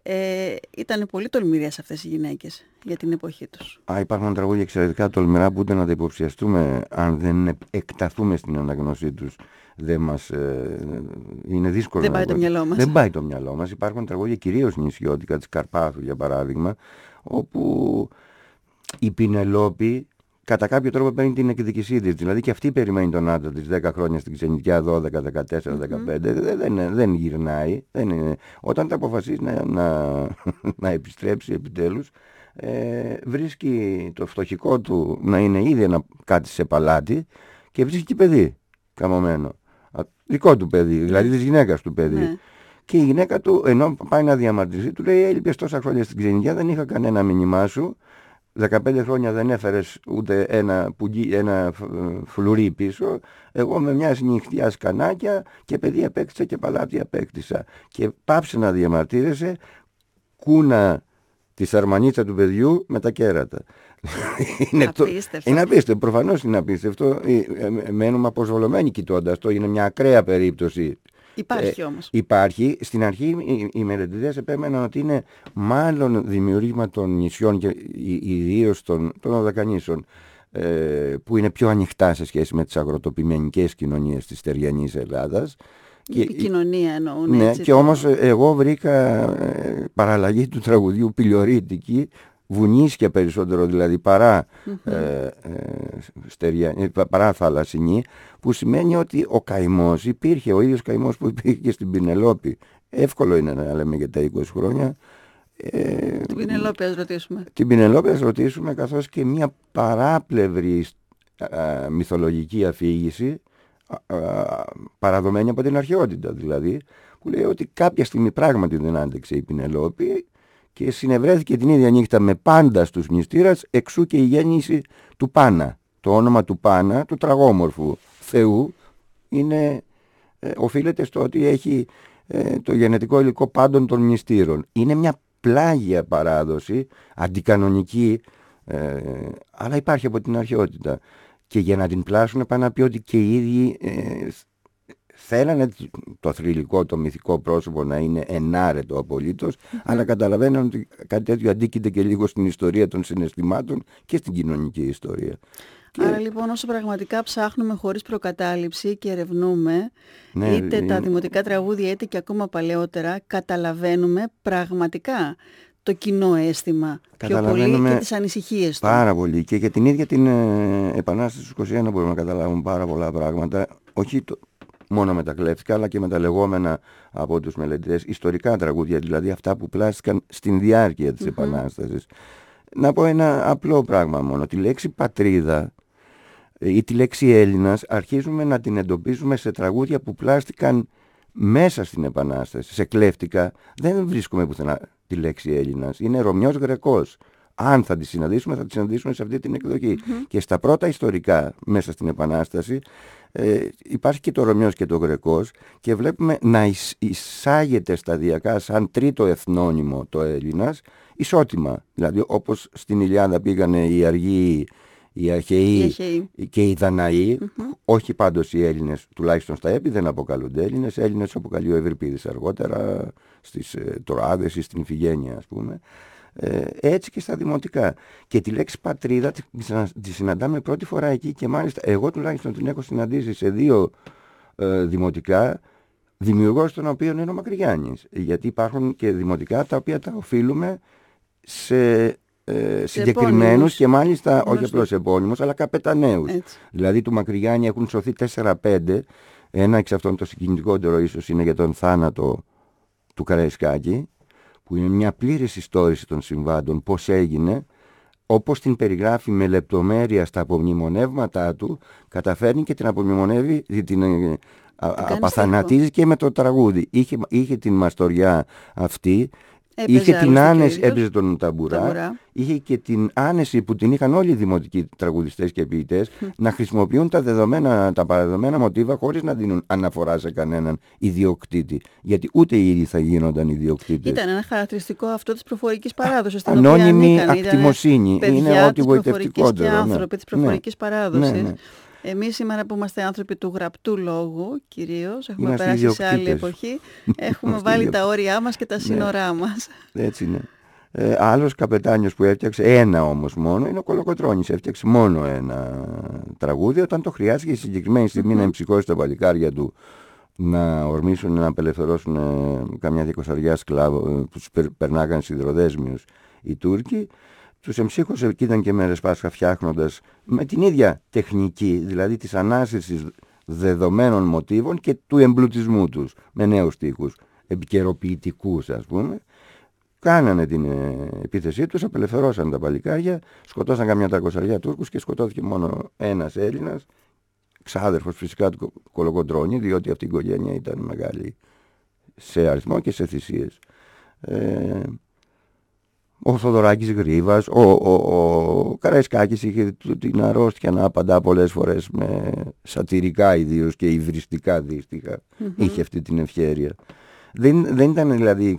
Ε, ήταν πολύ τολμηρές αυτές οι γυναίκες για την εποχή τους. Α, υπάρχουν τραγούδια εξαιρετικά τολμηρά που ούτε να τα υποψιαστούμε, αν δεν εκταθούμε στην αναγνωσή τους, δεν μας, ε, είναι δύσκολο. Δεν να πάει το μυαλό μας. Δεν πάει το μυαλό μας. Υπάρχουν τραγούδια κυρίως νησιώτικα, της Καρπάθου για παράδειγμα, όπου η Πινελόπη κατά κάποιο τρόπο παίρνει την εκδικησή της. Δηλαδή και αυτή περιμένει τον άντρα της δέκα χρόνια στην ξενιτιά, δώδεκα, δεκατέσσερα, δεκαπέντε. Mm-hmm. Δεν, δεν, δεν γυρνάει. Δεν είναι. Όταν τα αποφασίζει να, να, να επιστρέψει επιτέλους, ε, βρίσκει το φτωχικό του να είναι ήδη ένα, κάτι σε παλάτι και βρίσκει και παιδί καμωμένο. Δικό του παιδί, δηλαδή της γυναίκας του παιδί. Mm-hmm. Και η γυναίκα του, ενώ πάει να διαμαρτυρηθεί, του λέει: έλειπες τόσα χρόνια στην ξενιτιά, δεν είχα κανένα μήνυμά σου. δεκαπέντε χρόνια δεν έφερες ούτε ένα, πουγγί, ένα φλουρί πίσω. Εγώ με μια νυχτιά σκανάκια και παιδί απέκτησα και παλάτι απέκτησα. Και πάψε να διαμαρτύρεσαι, κούνα τη σαρμανίτσα του παιδιού με τα κέρατα. είναι απίστευτο. Είναι απίστευτο, προφανώς είναι απίστευτο. Μένουμε αποσβολωμένοι κοιτώντας το, είναι μια ακραία περίπτωση. Υπάρχει όμως. Ε, υπάρχει. Στην αρχή οι, οι μελετητές επέμεναν ότι είναι μάλλον δημιουργήμα των νησιών και ιδίως των, των Οδακανήσων, ε, που είναι πιο ανοιχτά σε σχέση με τις αγροτοπιμενικές κοινωνίες της στεριανής Ελλάδας. Η και, κοινωνία εννοούν. Ναι, έτσι, και το... όμως εγώ βρήκα ε, παραλλαγή του τραγουδιού πιλιορίτικη, βουνίσια περισσότερο δηλαδή, παρά, mm-hmm. ε, ε, στεριά, παρά θαλασσινή, που σημαίνει ότι ο καημός υπήρχε, ο ίδιος καημός που υπήρχε και στην Πινελόπη. Εύκολο είναι να λέμε για τα είκοσι χρόνια. Ε, την Πινελόπη ας ρωτήσουμε. Την Πινελόπη ας ρωτήσουμε, καθώς και μια παράπλευρη α, μυθολογική αφήγηση, α, α, παραδομένη από την αρχαιότητα δηλαδή, που λέει ότι κάποια στιγμή πράγματι δεν άντεξε η Πινελόπη και συνευρέθηκε την ίδια νύχτα με πάντα στους μνηστήρας, εξού και η γέννηση του Πάνα. Το όνομα του Πάνα, του τραγόμορφου Θεού, είναι, ε, οφείλεται στο ότι έχει ε, το γενετικό υλικό πάντων των μνηστήρων. Είναι μια πλάγια παράδοση, αντικανονική, ε, αλλά υπάρχει από την αρχαιότητα. Και για να την πλάσουν πάνε να πει ότι και οι ίδιοι ε, θέλανε το θρυλικό, το μυθικό πρόσωπο να είναι ενάρετο απολύτως, mm-hmm. αλλά καταλαβαίνουν ότι κάτι τέτοιο αντίκειται και λίγο στην ιστορία των συναισθημάτων και στην κοινωνική ιστορία. Άρα και... λοιπόν, όσο πραγματικά ψάχνουμε χωρίς προκατάληψη και ερευνούμε, ναι, είτε είναι... τα δημοτικά τραγούδια είτε και ακόμα παλαιότερα, καταλαβαίνουμε πραγματικά το κοινό αίσθημα πιο πολύ και τις ανησυχίες του. Πάρα πολύ. Και για την ίδια την ε, Επανάσταση του είκοσι ένα μπορούμε να καταλάβουμε πάρα πολλά πράγματα. Όχι το, μόνο με τα κλέφτικα, αλλά και με τα λεγόμενα από τους μελετητές ιστορικά τραγούδια, δηλαδή αυτά που πλάστηκαν στην διάρκεια της mm-hmm. Επανάστασης. Να πω ένα απλό πράγμα μόνο. Τη λέξη πατρίδα ή τη λέξη Έλληνας αρχίζουμε να την εντοπίζουμε σε τραγούδια που πλάστηκαν μέσα στην Επανάσταση. Σε κλέφτικα δεν βρίσκουμε πουθενά τη λέξη Έλληνας. Είναι Ρωμιός Γρεκός. Αν θα τη συναντήσουμε, θα τη συναντήσουμε σε αυτή την εκδοχή. Mm-hmm. Και στα πρώτα ιστορικά μέσα στην Επανάσταση ε, υπάρχει και το Ρωμιός και το Γρεκός και βλέπουμε να εισ, εισάγεται σταδιακά σαν τρίτο εθνόνυμο το Έλληνας ισότιμα. Δηλαδή όπως στην Ιλιάδα πήγανε οι Αργοί, οι Αρχαίοι και οι Δαναοί, mm-hmm. όχι πάντως οι Έλληνες, τουλάχιστον στα έπι δεν αποκαλούνται Έλληνες, Έλληνες αποκαλεί ο Ευρυπίδης αργότερα στις ε, Τροάδες ή στην Ιφηγένεια ας πούμε. Ε, έτσι και στα δημοτικά. Και τη λέξη πατρίδα τη, τη συναντάμε πρώτη φορά εκεί και μάλιστα εγώ τουλάχιστον την έχω συναντήσει σε δύο ε, δημοτικά, δημιουργός των οποίων είναι ο Μακρυγιάννης. Γιατί υπάρχουν και δημοτικά τα οποία τα οφείλουμε σε, ε, συγκεκριμένους και μάλιστα γνωστή. Όχι απλώς επώνυμους αλλά καπεταναίους. Έτσι. Δηλαδή του Μακρυγιάννη έχουν σωθεί τέσσερα πέντε. Ένα εξ αυτών το συγκινητικότερο ίσως είναι για τον θάνατο του Καραϊσκάκη, που είναι μια πλήρης ιστόρηση των συμβάντων, πώς έγινε, όπως την περιγράφει με λεπτομέρεια στα απομνημονεύματά του, καταφέρνει και την απομνημονεύει, την α, απαθανατίζει και με το τραγούδι. Είχε, είχε την μαστοριά αυτή, έπαιζε είχε την άνεση, έπαιζε τον ταμπουρά, ταμπουρά, είχε και την άνεση που την είχαν όλοι οι δημοτικοί τραγουδιστές και ποιητές να χρησιμοποιούν τα δεδομένα, τα παραδεδομένα μοτίβα χωρίς να δίνουν αναφορά σε κανέναν ιδιοκτήτη. Γιατί ούτε οι ίδιοι θα γίνονταν ιδιοκτήτες. Ήταν ένα χαρακτηριστικό αυτό της προφορικής παράδοσης. Ανώνυμη ακτιμοσύνη. Είναι ό,τι γοητευτικότερο. Και άνθρωποι ναι. της προφορικής ναι. παράδοσης. Ναι, ναι. Εμείς σήμερα που είμαστε άνθρωποι του γραπτού λόγου, κυρίως, έχουμε είμαστε περάσει σε άλλη εποχή, έχουμε βάλει τα όρια μας και τα σύνορά ναι. μας. Έτσι είναι. Ε, άλλος καπετάνιος που έφτιαξε ένα όμως μόνο είναι ο Κολοκοτρώνης. Έφτιαξε μόνο ένα τραγούδι όταν το χρειάστηκε η συγκεκριμένη στιγμή mm-hmm. να εμψυχώσει τα παλικάρια του, να ορμήσουν, να απελευθερώσουν ε, καμιά δεκοσαριά σκλάβο που τους περ, περνάγαν σιδηροδέσμιους οι Τούρκοι. Τους εμψύχωσε και ήταν και μέρες Πάσχα φτιάχνοντας με την ίδια τεχνική, δηλαδή της ανάσυρσης δεδομένων μοτίβων και του εμπλουτισμού τους με νέους στίχους, επικαιροποιητικούς ας πούμε. Κάνανε την ε, επίθεσή τους, απελευθερώσαν τα παλικάρια, σκοτώσαν καμιά τρακοσαριά Τούρκους και σκοτώθηκε μόνο ένας Έλληνας, ξάδερφος φυσικά του Κολοκοτρώνη, διότι αυτή η οικογένεια ήταν μεγάλη σε αριθμό και σε θυσίες. Ε, ο Θοδωράκης Γρίβας, ο, ο, ο Καραϊσκάκης είχε την αρρώστια να απαντά πολλές φορές με σατυρικά ιδίως και υβριστικά δύστιχα. Mm-hmm. Είχε αυτή την ευχέρεια. Δεν, δεν ήταν δηλαδή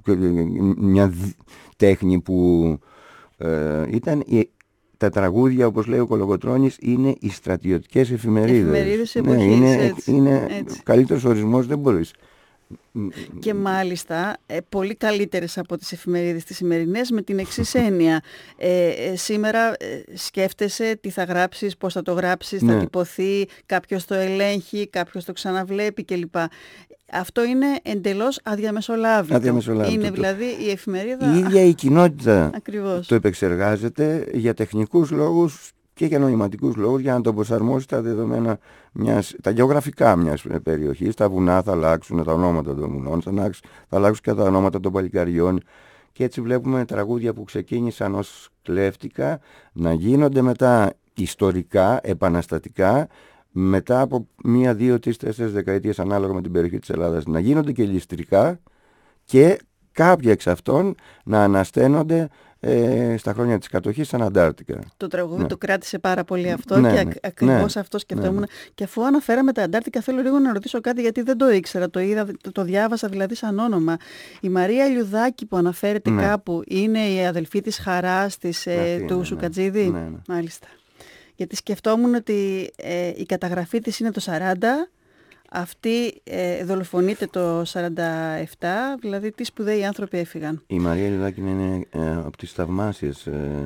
μια τέχνη που ε, ήταν η, τα τραγούδια, όπως λέει ο Κολοκοτρώνης, είναι οι στρατιωτικές εφημερίδες. Εφημερίδες εποχής, ναι, είναι, έτσι, είναι έτσι. Καλύτερος ορισμός δεν μπορείς. Και μάλιστα ε, πολύ καλύτερες από τις εφημερίδες τις σημερινές, με την εξής έννοια. Ε, ε, σήμερα ε, σκέφτεσαι τι θα γράψεις, πώς θα το γράψεις, ναι. θα τυπωθεί, κάποιος το ελέγχει, κάποιος το ξαναβλέπει κλπ. Αυτό είναι εντελώς αδιαμεσολάβητο. αδιαμεσολάβητο. Είναι δηλαδή η εφημερίδα... Η ίδια η κοινότητα Ακριβώς. το επεξεργάζεται για τεχνικούς λόγους και για νοηματικούς λόγους, για να το προσαρμόσει τα δεδομένα, μιας, τα γεωγραφικά μιας περιοχής. Τα βουνά θα αλλάξουν τα ονόματα των βουνών, θα αλλάξουν, θα αλλάξουν και τα ονόματα των παλικαριών. Και έτσι βλέπουμε τραγούδια που ξεκίνησαν ως κλέφτικα να γίνονται μετά ιστορικά, επαναστατικά, μετά από μία, δύο, τρεις, τέσσερις δεκαετίες ανάλογα με την περιοχή της Ελλάδας να γίνονται και ληστρικά και κάποια εξ αυτών να ανασταίνονται ε, στα χρόνια της κατοχής σαν Αντάρτικα. Το τραγούδι ναι. το κράτησε πάρα πολύ αυτό ναι, και ναι, ακ, ακριβώς ναι, αυτό σκεφτόμουν. ναι. Και αφού αναφέραμε τα Αντάρτικα, θέλω λίγο να ρωτήσω κάτι, γιατί δεν το ήξερα, το είδα, το, το διάβασα δηλαδή σαν όνομα. Η Μαρία Λιουδάκη που αναφέρεται ναι. κάπου είναι η αδελφή της Χαράς της, ε, του ναι, Σουκατζίδη. Ναι, ναι. Μάλιστα. Γιατί σκεφτόμουν ότι ε, η καταγραφή της είναι το σαράντα, αυτή ε, δολοφονείται το σαράντα επτά, δηλαδή τι σπουδαίοι άνθρωποι έφυγαν. Η Μαρία Λιουδάκη είναι ε, από τις θαυμάσιες ε,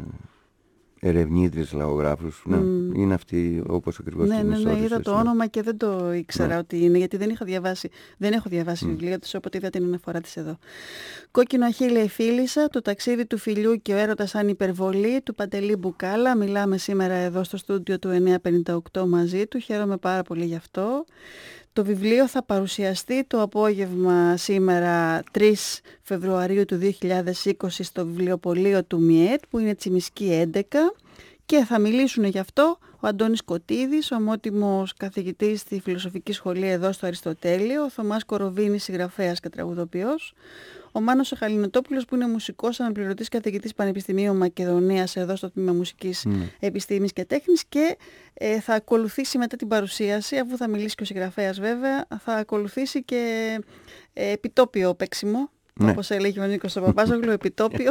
ερευνήτριες λαογράφους. Mm. Ναι, είναι αυτή όπως ακριβώς ναι, την ναι, ναι, είδα το ναι. όνομα και δεν το ήξερα ναι. ότι είναι, γιατί δεν είχα διαβάσει, δεν έχω διαβάσει mm. βιβλία τους, οπότε είδα την αναφορά της εδώ. Κόκκινο αχίλια η Φίλισσα, το ταξίδι του φιλιού και ο έρωτας σαν υπερβολή, του Παντελή Μπουκάλα. Μιλάμε σήμερα εδώ στο στούντιο του εννιακόσια πενήντα οκτώ μαζί του, χαίρομαι πάρα πολύ γι' αυτό. Το βιβλίο θα παρουσιαστεί το απόγευμα σήμερα τρεις Φεβρουαρίου του δύο χιλιάδες είκοσι στο βιβλιοπωλείο του ΜΙΕΤ, που είναι Τσιμισκή έντεκα, και θα μιλήσουν γι' αυτό ο Αντώνης Κωτίδης, ομότιμος καθηγητής στη Φιλοσοφική Σχολή εδώ στο Αριστοτέλειο, ο Θωμάς Κοροβίνης, συγγραφέας και τραγουδοποιός, ο Μάνος Αχαλινοτόπουλος που είναι μουσικός αναπληρωτής καθηγητής Πανεπιστημίου Μακεδονίας εδώ στο Τμήμα Μουσικής mm. Επιστήμης και Τέχνης, και ε, θα ακολουθήσει μετά την παρουσίαση, αφού θα μιλήσει και ο συγγραφέας βέβαια, θα ακολουθήσει και ε, επιτόπιο παίξιμο. Ναι. Όπως έλεγε ο Νίκος Παπάζογλου, επιτόπιο,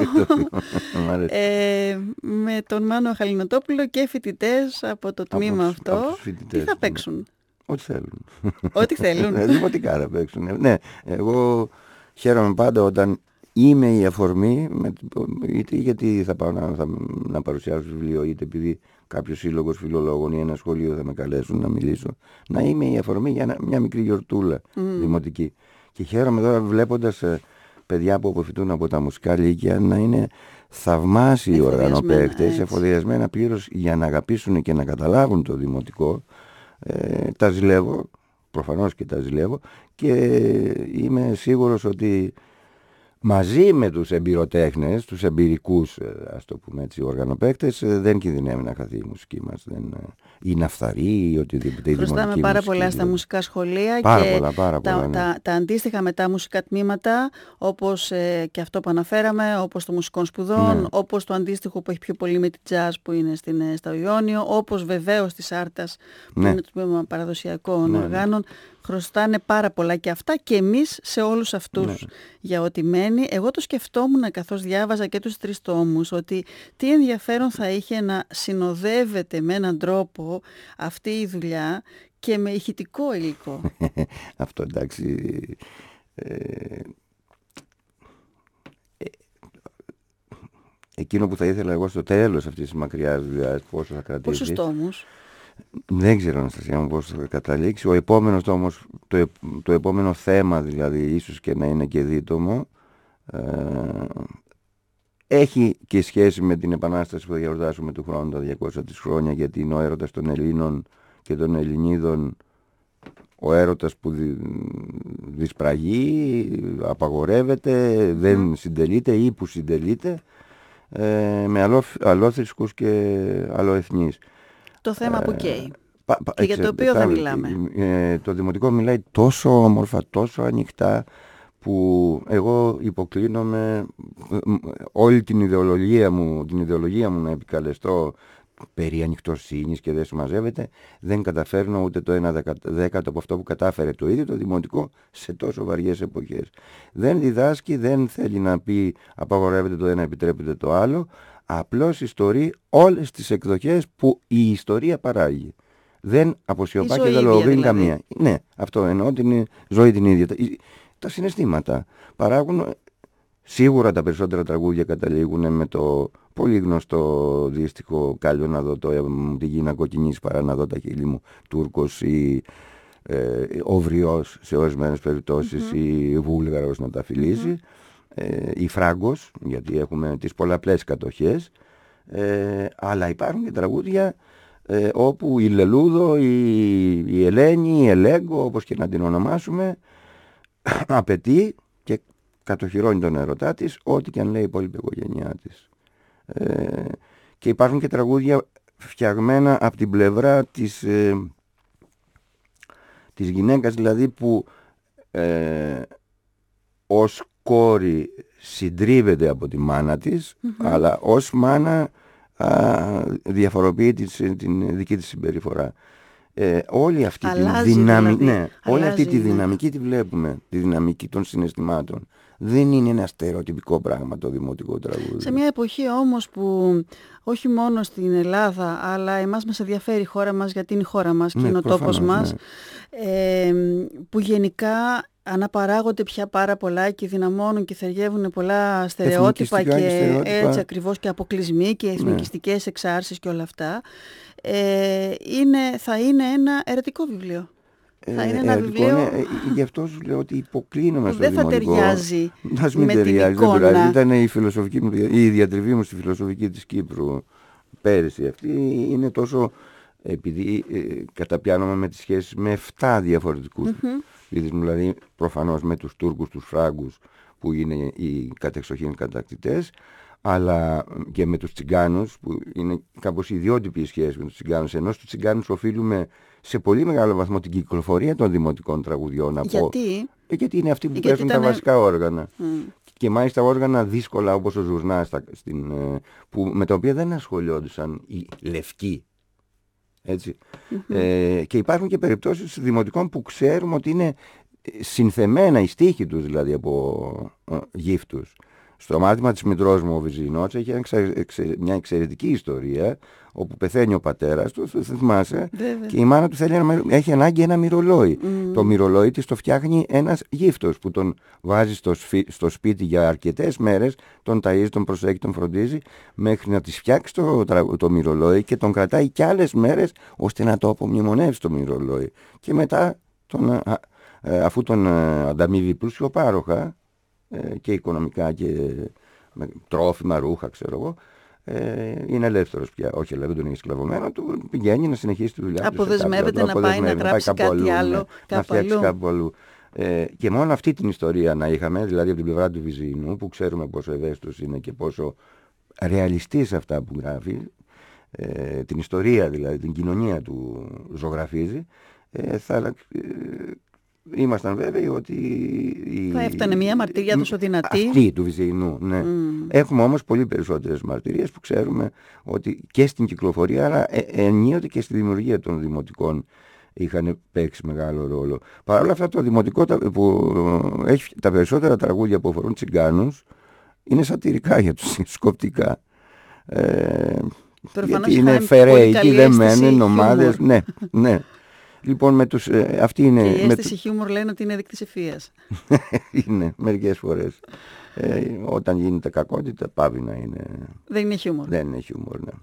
ε, με τον Μάνο Αχαλινοτόπουλο και φοιτητές από το τμήμα από, αυτό. Από τι θα παίξουν? Ναι. Ό,τι θέλουν. Ό,τι θέλουν. Δημοτικά θα παίξουν. Ναι, εγώ χαίρομαι πάντα όταν είμαι η αφορμή, με, είτε γιατί θα πάω να, θα, να παρουσιάσω βιβλίο, είτε επειδή κάποιος σύλλογος φιλολόγων ή ένα σχολείο θα με καλέσουν να μιλήσω, να είμαι η αφορμή για ένα, μια μικρή γιορτούλα mm. δημοτική. Και χαίρομαι τώρα βλέποντας ε, παιδιά που αποφυτούν από τα μουσικά λύκεια να είναι θαυμάσιοι οργανοπαίκτες, εφοδιασμένα πλήρως για να αγαπήσουν και να καταλάβουν το δημοτικό. Ε, τα ζηλεύω, προφανώς και τα ζηλεύω, και είμαι σίγουρος ότι μαζί με τους εμπειροτέχνες, τους εμπειρικούς, ας το πούμε έτσι, οργανοπαίκτες, δεν κινδυνεύει να χαθεί η μουσική μας. Δεν, ή να φθαρεί ή οτιδήποτε. Χρωστάμε πάρα πολλά δηλαδή στα μουσικά σχολεία πάρα και πολλά, πάρα τα, πολλά, ναι. τα, τα αντίστοιχα μετά μουσικά τμήματα, όπως ε, και αυτό που αναφέραμε, όπως των μουσικών σπουδών, ναι. όπως το αντίστοιχο που έχει πιο πολύ με τη jazz που είναι στην, στο Ιόνιο, όπως βεβαίως της Άρτας που ναι. είναι το τμήμα παραδοσιακών ναι, οργάνων. Ναι. Χρωστάνε πάρα πολλά και αυτά, και εμείς σε όλους αυτούς ναι. για ό,τι μένει. Γιάννη, εγώ το σκεφτόμουν καθώς διάβαζα και τους τρεις τόμους, ότι τι ενδιαφέρον θα είχε να συνοδεύεται με έναν τρόπο αυτή η δουλειά και με ηχητικό υλικό. Αυτό εντάξει... Ε, ε, εκείνο που θα ήθελα εγώ στο τέλος αυτής της μακριάς δουλειάς, πόσο θα κρατήσει. Πόσους τόμους? Δεν ξέρω, Αναστασία μου, πώς θα καταλήξει. Ο επόμενος τόμος, το, το επόμενο θέμα δηλαδή, ίσως και να είναι και δίτομο, ε, έχει και σχέση με την Επανάσταση που θα γιορτάσουμε του χρόνου τα διακόσια της χρόνια, γιατί είναι ο έρωτας των Ελλήνων και των Ελληνίδων, ο έρωτας που δι, δυσπραγεί, απαγορεύεται, mm. δεν συντελείται ή που συντελείται, ε, με αλλο, αλλόθρησκους και αλλοεθνείς. Το θέμα που καίει πα, πα, και για το οποίο θα μιλάμε. Ε, το Δημοτικό μιλάει τόσο όμορφα, τόσο ανοιχτά, που εγώ υποκλίνομαι όλη την ιδεολογία μου, την ιδεολογία μου να επικαλεστώ περί ανοιχτοσύνης και δεν συμμαζεύεται, δεν καταφέρνω ούτε το ένα δέκατο από αυτό που κατάφερε το ίδιο το Δημοτικό σε τόσο βαριές εποχές. Δεν διδάσκει, δεν θέλει να πει απαγορεύεται το ένα, επιτρέπεται το άλλο, απλώς ιστορεί όλες τις εκδοχές που η ιστορία παράγει. Δεν αποσιωπά και δεν λογοκρίνει δηλαδή. Καμία. Ναι, αυτό εννοώ, την ζωή την ίδια. Τα συναισθήματα παράγουν. Σίγουρα τα περισσότερα τραγούδια καταλήγουν με το πολύ γνωστό δύστιχο «Κάλλιο να δω το αίμα μου τη γήνα κοκκινής παρά να δω τα χείλη μου Τούρκος» ή ε, «Ο Βριός» σε ορισμένες περιπτώσεις mm-hmm. ή «Βούλγαρος να τα φιλήσει» mm-hmm. ε, ή «Φράγκος», γιατί έχουμε τις πολλαπλές κατοχές, ε, αλλά υπάρχουν και τραγούδια ε, όπου η Λελούδο, η, η Ελένη, η Ελέγκο, όπως και να την ονομάσουμε, απαιτεί και κατοχυρώνει τον ερωτά της, ό,τι και αν λέει η υπόλοιπη οικογένειά της. Ε, και υπάρχουν και τραγούδια φτιαγμένα από την πλευρά της, ε, της γυναίκας, δηλαδή που ε, ως κόρη συντρίβεται από τη μάνα της, mm-hmm. αλλά ως μάνα α, διαφοροποιεί της, την δική της συμπεριφορά. Ε, όλη αυτή, την δυναμι... δηλαδή. ναι, όλη Αλλάζει, αυτή τη ναι. δυναμική τη βλέπουμε, τη δυναμική των συναισθημάτων. Δεν είναι ένα στερεοτυπικό πράγμα το δημοτικό τραγούδι. Σε μια εποχή όμως που όχι μόνο στην Ελλάδα, αλλά εμάς μας ενδιαφέρει η χώρα μας, γιατί είναι η χώρα μας και ναι, είναι ο τόπος μας, ναι. ε, που γενικά αναπαράγονται πια πάρα πολλά και δυναμώνουν και θεργεύουν πολλά στερεότυπα και, και στερεότυπα. Έτσι ακριβώς και αποκλεισμοί και εθνικιστικές ναι. εξάρσεις και όλα αυτά. Ε, είναι, θα είναι ένα ερετικό βιβλίο. Ε, θα είναι ένα ε, βιβλίο... Ναι, ε, γι' αυτό σου λέω ότι υποκλίνομαι στο δεν δημοτικό. Δεν θα ταιριάζει με ταιριάζει, την εικόνα. Ήταν η, φιλοσοφική μου, η διατριβή μου στη φιλοσοφική της Κύπρου πέρυσι. Αυτή είναι τόσο... Επειδή ε, καταπιάνομαι με τις σχέσεις με εφτά διαφορετικούς mm-hmm. πληθυσμούς, δηλαδή προφανώς με τους Τούρκους, τους Φράγκους, που είναι οι κατεξοχήν κατακτητές, αλλά και με τους Τσιγκάνους, που είναι κάπως ιδιότυπη η σχέση με τους Τσιγκάνους, ενώ στους Τσιγκάνους οφείλουμε σε πολύ μεγάλο βαθμό την κυκλοφορία των δημοτικών τραγουδιών. Γιατί? Από... Ε, γιατί είναι αυτοί που παίζουν ήταν... τα βασικά όργανα. Mm. Και μάλιστα όργανα δύσκολα όπως ο Ζουρνάς, στην, που, με τα οποία δεν ασχολιόντουσαν οι λευκοί. Έτσι. Mm-hmm. Ε, και υπάρχουν και περιπτώσεις δημοτικών που ξέρουμε ότι είναι συνθεμένα οι στίχοι τους, δηλαδή από ε, γύφτους. Στο μάθημα της μητρός μου ο Βυζινός έχει μια εξαιρετική ιστορία, όπου πεθαίνει ο πατέρας του, το θυμάσαι, Βέβαια. Και η μάνα του θέλει ένα, έχει ανάγκη ένα μυρολόι. Mm. Το μυρολόι της το φτιάχνει ένας γύφτος που τον βάζει στο, σφι, στο σπίτι για αρκετές μέρες, τον ταΐζει, τον προσέχει, τον φροντίζει, μέχρι να της φτιάξει το, το μυρολόι και τον κρατάει κι άλλες μέρες ώστε να το απομνημονεύσει το μυρολόι. Και μετά, τον, αφού τον ανταμείβει πλούσιο πάροχα, και οικονομικά και με τρόφιμα, ρούχα, ξέρω εγώ, ε, είναι ελεύθερος πια. Όχι, αλλά δεν τον έχει σκλαβωμένο, του πηγαίνει να συνεχίσει τη δουλειά του. Αποδεσμεύεται να πάει να γράψει κάτι αλλού, άλλο, ναι, να φτιάξει κάπου αλλού. Ε, και μόνο αυτή την ιστορία να είχαμε, δηλαδή από την πλευρά του Βυζινού, που ξέρουμε πόσο ευαίσθητος είναι και πόσο ρεαλιστής αυτά που γράφει, ε, την ιστορία δηλαδή, την κοινωνία του ζωγραφίζει, ε, θα... Ε, ήμασταν βέβαιοι ότι... Η... Θα έφτανε μια μαρτυρία τόσο δυνατή. Αυτή του Βυζινού, ναι. Mm. Έχουμε όμως πολύ περισσότερες μαρτυρίες που ξέρουμε ότι και στην κυκλοφορία, αλλά ε, ενίοτε και στη δημιουργία των δημοτικών είχαν παίξει μεγάλο ρόλο. Παρ' όλα αυτά το δημοτικό που έχει τα περισσότερα τραγούδια που αφορούν τσιγκάνους είναι σατυρικά για τους σκοπτικά. Ε, γιατί είναι φερέικοι, δεμένοι, νομάδες. Ναι, ναι. Λοιπόν, με τους, ε, αυτή είναι... Και η αίσθηση χιούμορ λένε ότι είναι δείκτης ευφυΐας. Είναι, μερικές φορές. Ε, όταν γίνεται κακότητα, πάβει να είναι... Δεν είναι χιούμορ. Δεν είναι χιούμορ, ναι.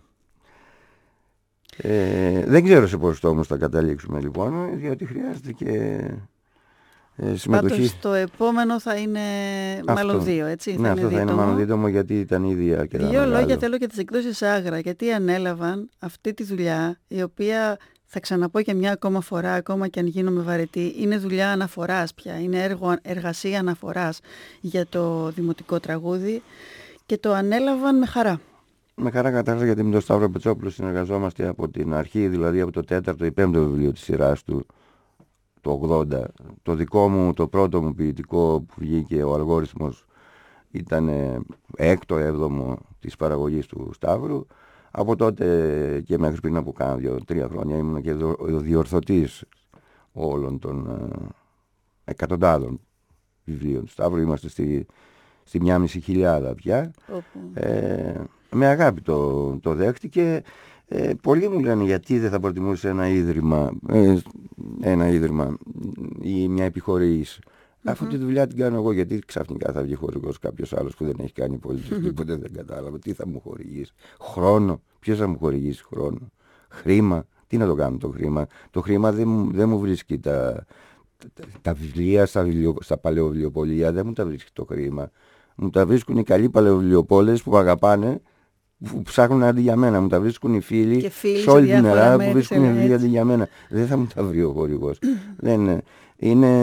Ε, δεν ξέρω σε πόσο όμως θα καταλήξουμε, λοιπόν, διότι χρειάζεται και ε, συμμετοχή. Πάντως το επόμενο θα είναι αυτό. Μάλλον δύο, έτσι. Ναι, θα αυτό είναι θα είναι μάλλον δίδομο, γιατί ήταν ήδη αρκετά Δύο μεγάλο. λόγια θέλω για τις εκδόσεις Άγρα, γιατί ανέλαβαν αυτή τη δουλειά, η οποία... Θα ξαναπώ και μια ακόμα φορά, ακόμα και αν γίνομαι βαρετή, είναι δουλειά αναφοράς πια, είναι έργο, εργασία αναφοράς για το δημοτικό τραγούδι και το ανέλαβαν με χαρά. Με χαρά καταρχάς, γιατί με τον Σταύρο Πετσόπουλο συνεργαζόμαστε από την αρχή, δηλαδή από το τέταρτο ή πέμπτο βιβλίο της σειράς του, το ογδόντα. Το δικό μου, το πρώτο μου ποιητικό που βγήκε, ο Αλγόριθμος, ήταν έκτο, έβδομο της παραγωγής του Σταύρου. Από τότε και μέχρι πριν από κάνα δύο-τρία χρόνια ήμουν και ο διορθωτής όλων των ε, εκατοντάδων βιβλίων του Σταύρου. Είμαστε στη, στη μια μισή χιλιάδα πια. Ε, με αγάπη το, το δέχτηκε. Ε, πολλοί μου λένε γιατί δεν θα προτιμούσε ένα ίδρυμα, ε, ένα ίδρυμα ή μια επιχορήγηση. Mm-hmm. Αφού τη δουλειά την κάνω εγώ, γιατί ξαφνικά θα βγει χορηγός κάποιος άλλος που δεν έχει κάνει πολιτική, mm-hmm. ποτέ δεν κατάλαβα τι θα μου χορηγήσει. Χρόνο, ποιος θα μου χορηγήσει χρόνο. Χρήμα, τι να το κάνω το χρήμα. Το χρήμα δεν μου, δεν μου βρίσκει τα, τα, τα βιβλία στα, βιβλιο, στα παλαιοβιβλιοπωλεία, δεν μου τα βρίσκει το χρήμα. Μου τα βρίσκουν οι καλοί παλαιοβιβλιοπόλες που αγαπάνε, που ψάχνουν αντί για μένα. Μου τα βρίσκουν οι φίλοι, σε όλη την Ελλάδα που βρίσκουν βιβλία αντί για μένα. Δεν θα μου τα βρει ο χορηγός. Δεν είναι...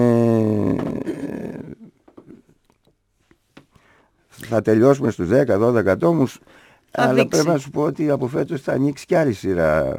Θα τελειώσουμε στους δέκα δώδεκα τόμους, αλλά δείξει. Πρέπει να σου πω ότι από φέτος θα ανοίξει κι άλλη σειρά.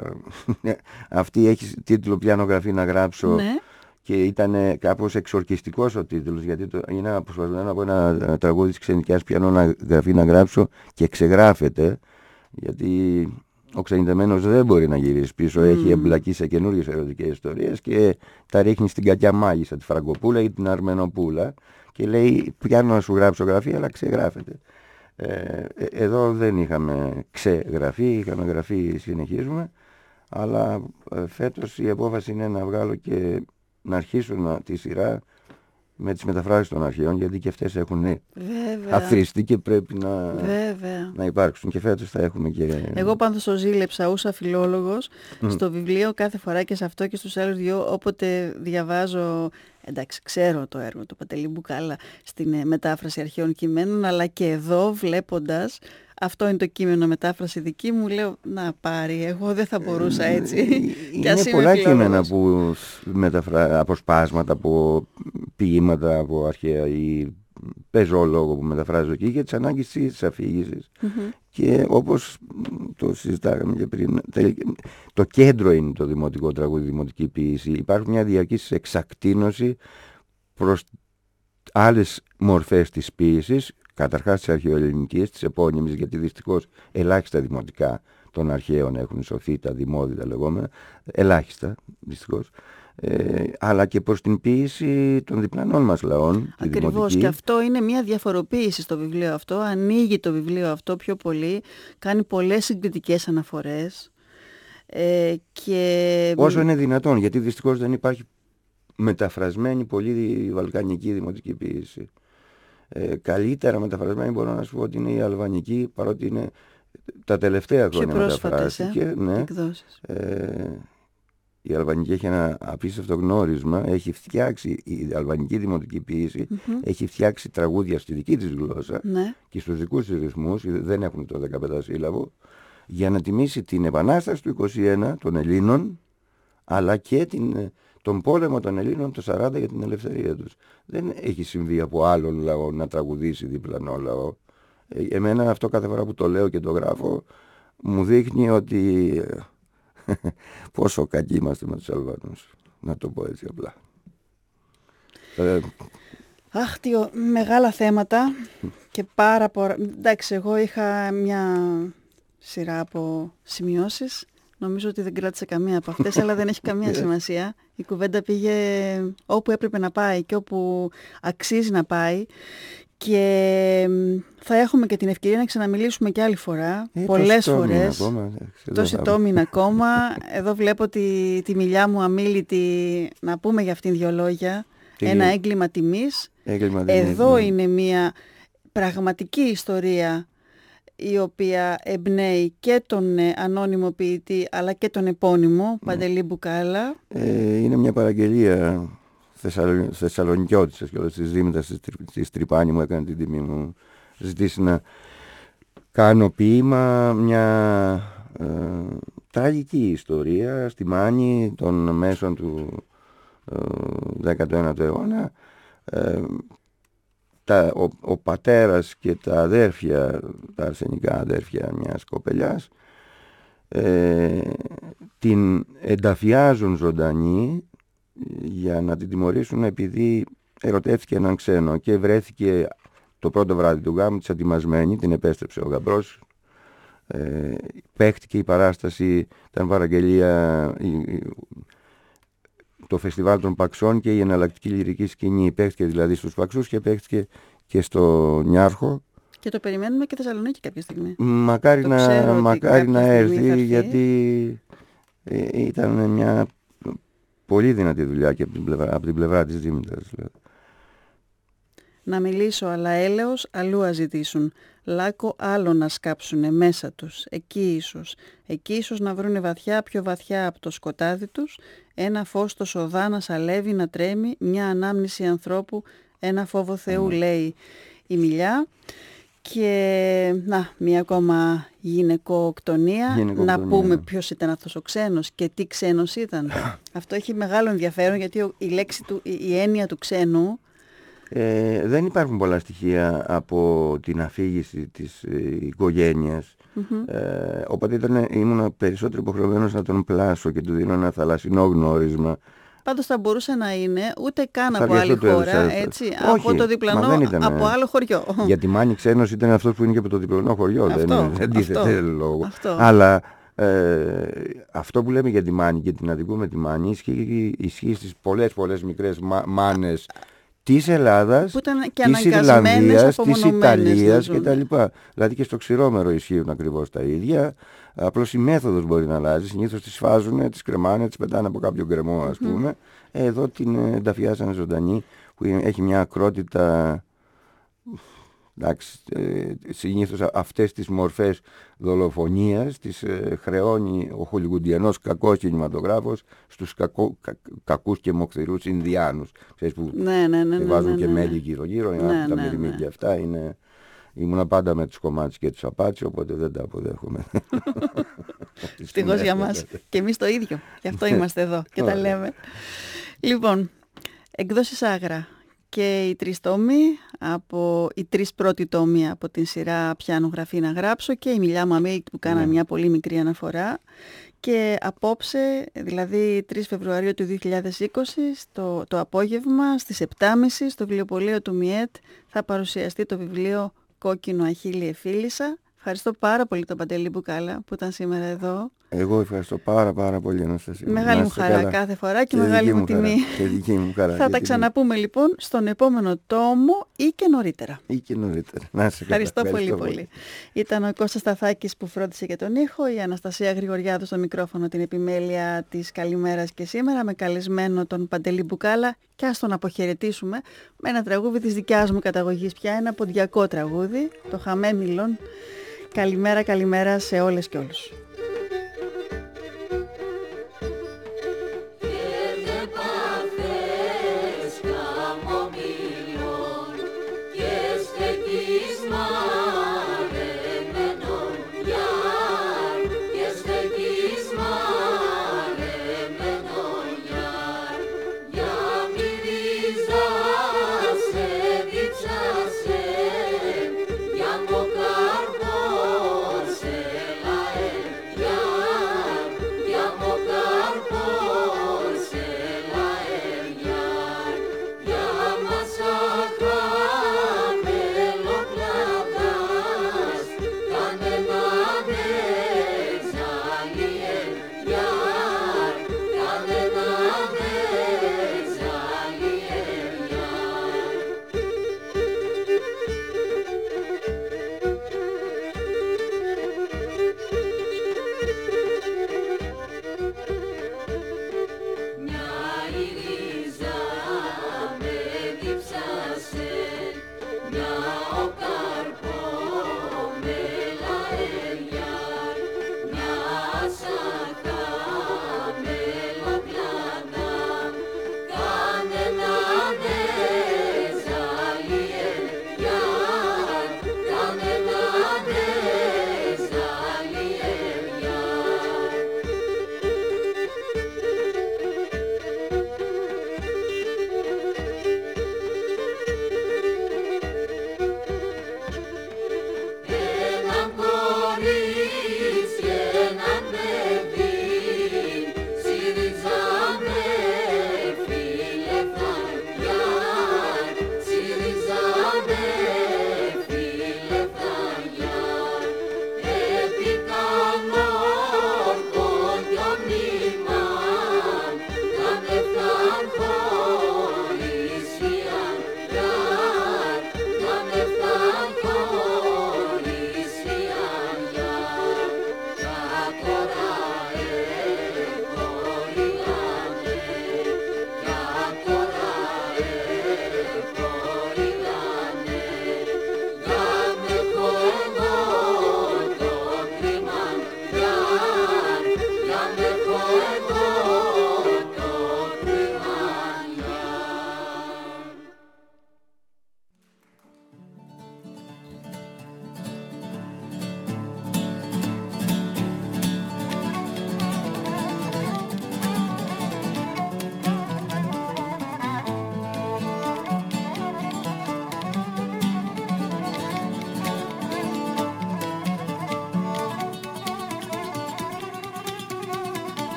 Αυτή έχει τίτλο «Πιανογραφή να γράψω». Ναι. Και ήταν κάπως εξορκιστικός ο τίτλος, γιατί το, είναι αποσπασμένο από ένα τραγούδι της Ξενιτιάς «Πιανογραφή να γράψω» και ξεγράφεται, γιατί ο ξενιτεμένος δεν μπορεί να γυρίσει πίσω, mm. έχει εμπλακεί σε καινούργιες ερωτικές ιστορίες και τα ρίχνει στην κακιά μάγισσα, τη Φραγκοπούλα ή την Αρμενοπούλα, και λέει «Πιάνω να σου γράψω γραφή, αλλά ξεγράφεται». Ε, εδώ δεν είχαμε ξεγραφή, είχαμε γραφή, συνεχίζουμε, αλλά ε, φέτος η απόφαση είναι να βγάλω και να αρχίσω να, τη σειρά με τις μεταφράσεις των αρχαίων, γιατί και αυτές έχουν αθροιστεί και πρέπει να, να υπάρξουν, και φέτος θα έχουμε και... Εγώ πάντως το ζήλεψα ούσα φιλόλογος mm. στο βιβλίο κάθε φορά και σε αυτό και στους άλλους δυο, όποτε διαβάζω, εντάξει ξέρω το έργο του Παντελή Μπουκάλα στην ε, μετάφραση αρχαίων κειμένων, αλλά και εδώ βλέποντας αυτό είναι το κείμενο μετάφραση δική μου, λέω να πάρει, εγώ δεν θα μπορούσα έτσι. Είναι πολλά κείμενα που μεταφρα... αποσπάσματα από ποίηματα από αρχαία ή πεζόλογο που μεταφράζω εκεί για τις ανάγκες της αφήγησης. Mm-hmm. Και όπως το συζητάγαμε και πριν, το κέντρο είναι το δημοτικό τραγούδι, η δημοτική ποίηση. Υπάρχει μια διαρκής εξακτίνωση προς άλλες μορφές της ποίησης, καταρχάς της αρχαιοελληνικής, της επώνυμης, γιατί δυστυχώς ελάχιστα δημοτικά των αρχαίων έχουν σωθεί, τα δημόδια λεγόμενα, ελάχιστα δυστυχώς, ε, αλλά και προς την ποίηση των διπλανών μας λαών. Ακριβώς, και αυτό είναι μια διαφοροποίηση στο βιβλίο αυτό, ανοίγει το βιβλίο αυτό πιο πολύ, κάνει πολλές συγκριτικές αναφορές. Ε, και... Όσο είναι δυνατόν, γιατί δυστυχώς δεν υπάρχει μεταφρασμένη πολύ βαλκανική δημοτική ποίηση. Ε, καλύτερα μεταφρασμένη μπορώ να σου πω ότι είναι η αλβανική, παρότι είναι τα τελευταία χρόνια μεταφράστηκε. Ε, ναι. Ε, η αλβανική έχει ένα απίστευτο γνώρισμα, έχει φτιάξει, η αλβανική δημοτική ποίηση mm-hmm. έχει φτιάξει τραγούδια στη δική της γλώσσα ναι. και στους δικούς της ρυθμούς, δεν έχουν το δεκαπεντάσύλλαβο, για να τιμήσει την επανάσταση του είκοσι ένα των Ελλήνων, αλλά και την... τον πόλεμο των Ελλήνων το σαράντα για την ελευθερία τους. Δεν έχει συμβεί από άλλον λαό να τραγουδήσει διπλανό λαό. Ε, εμένα αυτό κάθε φορά που το λέω και το γράφω μου δείχνει ότι πόσο κακοί είμαστε με τους Αλβανούς. Να το πω έτσι απλά. Ε, Αχ, τι μεγάλα θέματα και πάρα πολλά. Εντάξει, εγώ είχα μια σειρά από σημειώσεις. Νομίζω ότι δεν κράτησε καμία από αυτές, αλλά δεν έχει καμία σημασία. Η κουβέντα πήγε όπου έπρεπε να πάει και όπου αξίζει να πάει. Και θα έχουμε και την ευκαιρία να ξαναμιλήσουμε και άλλη φορά, ε, πολλές φορές. Ακόμα, τόση τόμη ακόμα. Εδώ βλέπω τη, τη μιλιά μου αμίλητη να πούμε για αυτήν δύο λόγια. Τι Ένα είναι? έγκλημα τιμής. Έγκλημα τιμής. Εδώ ναι. είναι μια πραγματική ιστορία η οποία εμπνέει και τον ανώνυμο ποιητή αλλά και τον επώνυμο, ναι. Παντελή Μπουκάλα. Ε, είναι μια παραγγελία Θεσσαλο... Θεσσαλονικιώτισσας και όλες τις Δήμητας της Τρυπάνη μου έκανε την τιμή μου ζητήσει να κάνω ποίημα, μια ε, τραγική ιστορία στη Μάνη των μέσων του ε, δέκατου ένατου αιώνα. Ε, τα, ο, ο πατέρας και τα αδέρφια, τα αρσενικά αδέρφια μιας κοπελιάς, ε, την ενταφιάζουν ζωντανή για να την τιμωρήσουν επειδή ερωτεύτηκε έναν ξένο και βρέθηκε το πρώτο βράδυ του γάμου της ετοιμασμένη, την επέστρεψε ο γαμπρός, ε, παίχτηκε η παράσταση, ήταν παραγγελία η, η, το φεστιβάλ των Παξών και η εναλλακτική λυρική σκηνή, παίχτηκε δηλαδή στους Παξούς και παίχτηκε και στο Νιάρχο. Και το περιμένουμε και Θεσσαλονίκη κάποια στιγμή. Μακάρι να, μακάρι να έρθει, έρθει γιατί ε, ήταν μια πολύ δυνατή δουλειά και από την πλευρά, από την πλευρά της Δήμητρας. Να μιλήσω αλλά έλεος αλλού αζητήσουν. Λάκκο άλλο να σκάψουνε μέσα τους. Εκεί ίσως. Εκεί ίσως να βρούνε βαθιά, πιο βαθιά από το σκοτάδι τους. Ένα φως το σοδά να σαλεύει, να τρέμει. Μια ανάμνηση ανθρώπου, ένα φόβο Θεού, mm. λέει η Μιλιά. Και να, μία ακόμα γυναικοκτονία. Να πούμε ναι. ποιος ήταν αυτός ο ξένος και τι ξένος ήταν. Αυτό έχει μεγάλο ενδιαφέρον γιατί η λέξη του, η έννοια του ξένου. Ε, δεν υπάρχουν πολλά στοιχεία από την αφήγηση της ε, οικογένειας. Mm-hmm. Ε, οπότε ήταν, ήμουν περισσότερο υποχρεωμένος να τον πλάσω και του δίνω ένα θαλασσινό γνώρισμα. Πάντως θα μπορούσε να είναι ούτε καν από άλλη χώρα, έτσι, όχι, από το διπλανό, ήταν, από άλλο χωριό. Γιατί Μάνη ξένος ήταν αυτός που είναι και από το διπλανό χωριό, αυτό, δεν, δεν τίθεται λόγο. Αυτό. Αλλά ε, αυτό που λέμε για τη Μάνη και την αδικούμε τη Μάνη ισχύει, ισχύει στις πολλές πολλές μικρές μα, μάνες της Ελλάδας, της Ιρλανδίας, της Ιταλίας κτλ. Δηλαδή και στο Ξηρόμερο ισχύουν ακριβώς τα ίδια. Απλώς η μέθοδος μπορεί να αλλάζει. Συνήθως τις φάζουν, τις κρεμάνε, τις πετάνε από κάποιο γκρεμό, ας πούμε. Mm-hmm. Εδώ την ενταφιάσανε ζωντανή, που έχει μια ακρότητα. Εντάξει, συνήθως αυτές τις μορφές δολοφονίας τις χρεώνει ο χολιγουντιανός κακός κινηματογράφος στους κακό, κα, κακούς και μοχθηρούς Ινδιάνους. Ξέρεις που ναι, ναι, ναι, βάζουν ναι, ναι, και ναι. μέλι γύρω-γύρω, ναι, τα ναι, μυρμήγκια ναι. αυτά είναι. Ήμουνα πάντα με τους κομμάτια και τους απάτσι, οπότε δεν τα αποδέχομαι. Ευτυχώς για μας. Και εμείς το ίδιο. Γι' αυτό είμαστε εδώ και τα λέμε. Λοιπόν, εκδόσεις Άγρα. Και οι τρεις τόμοι, από, οι τρεις πρώτοι τόμοι από την σειρά «Πιάνω γραφή να γράψω» και η Μιλιά μου αμίλητη που κάναμε yeah. μια πολύ μικρή αναφορά. Και απόψε, δηλαδή τρεις Φεβρουαρίου του δύο χιλιάδες είκοσι, στο, το απόγευμα στις επτά και μισή στο βιβλιοπωλείο του ΜΙΕΤ θα παρουσιαστεί το βιβλίο «Κόκκινο αχίλι εφίλησα». Ευχαριστώ πάρα πολύ τον Παντελή Μπουκάλα που ήταν σήμερα εδώ. Εγώ ευχαριστώ πάρα πάρα πολύ, Αναστασία. Μεγάλη μου χαρά καλά. Κάθε φορά και, και μεγάλη μου τιμή. Και δική μου χαρά. Θα τα ξαναπούμε λοιπόν στον επόμενο τόμο ή και νωρίτερα. Ή και νωρίτερα. Να σε ευχαριστώ, ευχαριστώ πολύ, πολύ. Ήταν ο Κώστας Σταθάκης που φρόντισε και τον ήχο, η Αναστασία Γρηγοριάδου στο μικρόφωνο, την επιμέλεια της Καλημέρας και σήμερα, με καλεσμένο τον Παντελή Μπουκάλα, και ας τον αποχαιρετήσουμε με ένα τραγούδι της δικιάς μου καταγωγής πια, ένα ποντιακό τραγούδι, το Χαμέμιλον. Καλημέρα, καλημέρα σε όλες και όλους.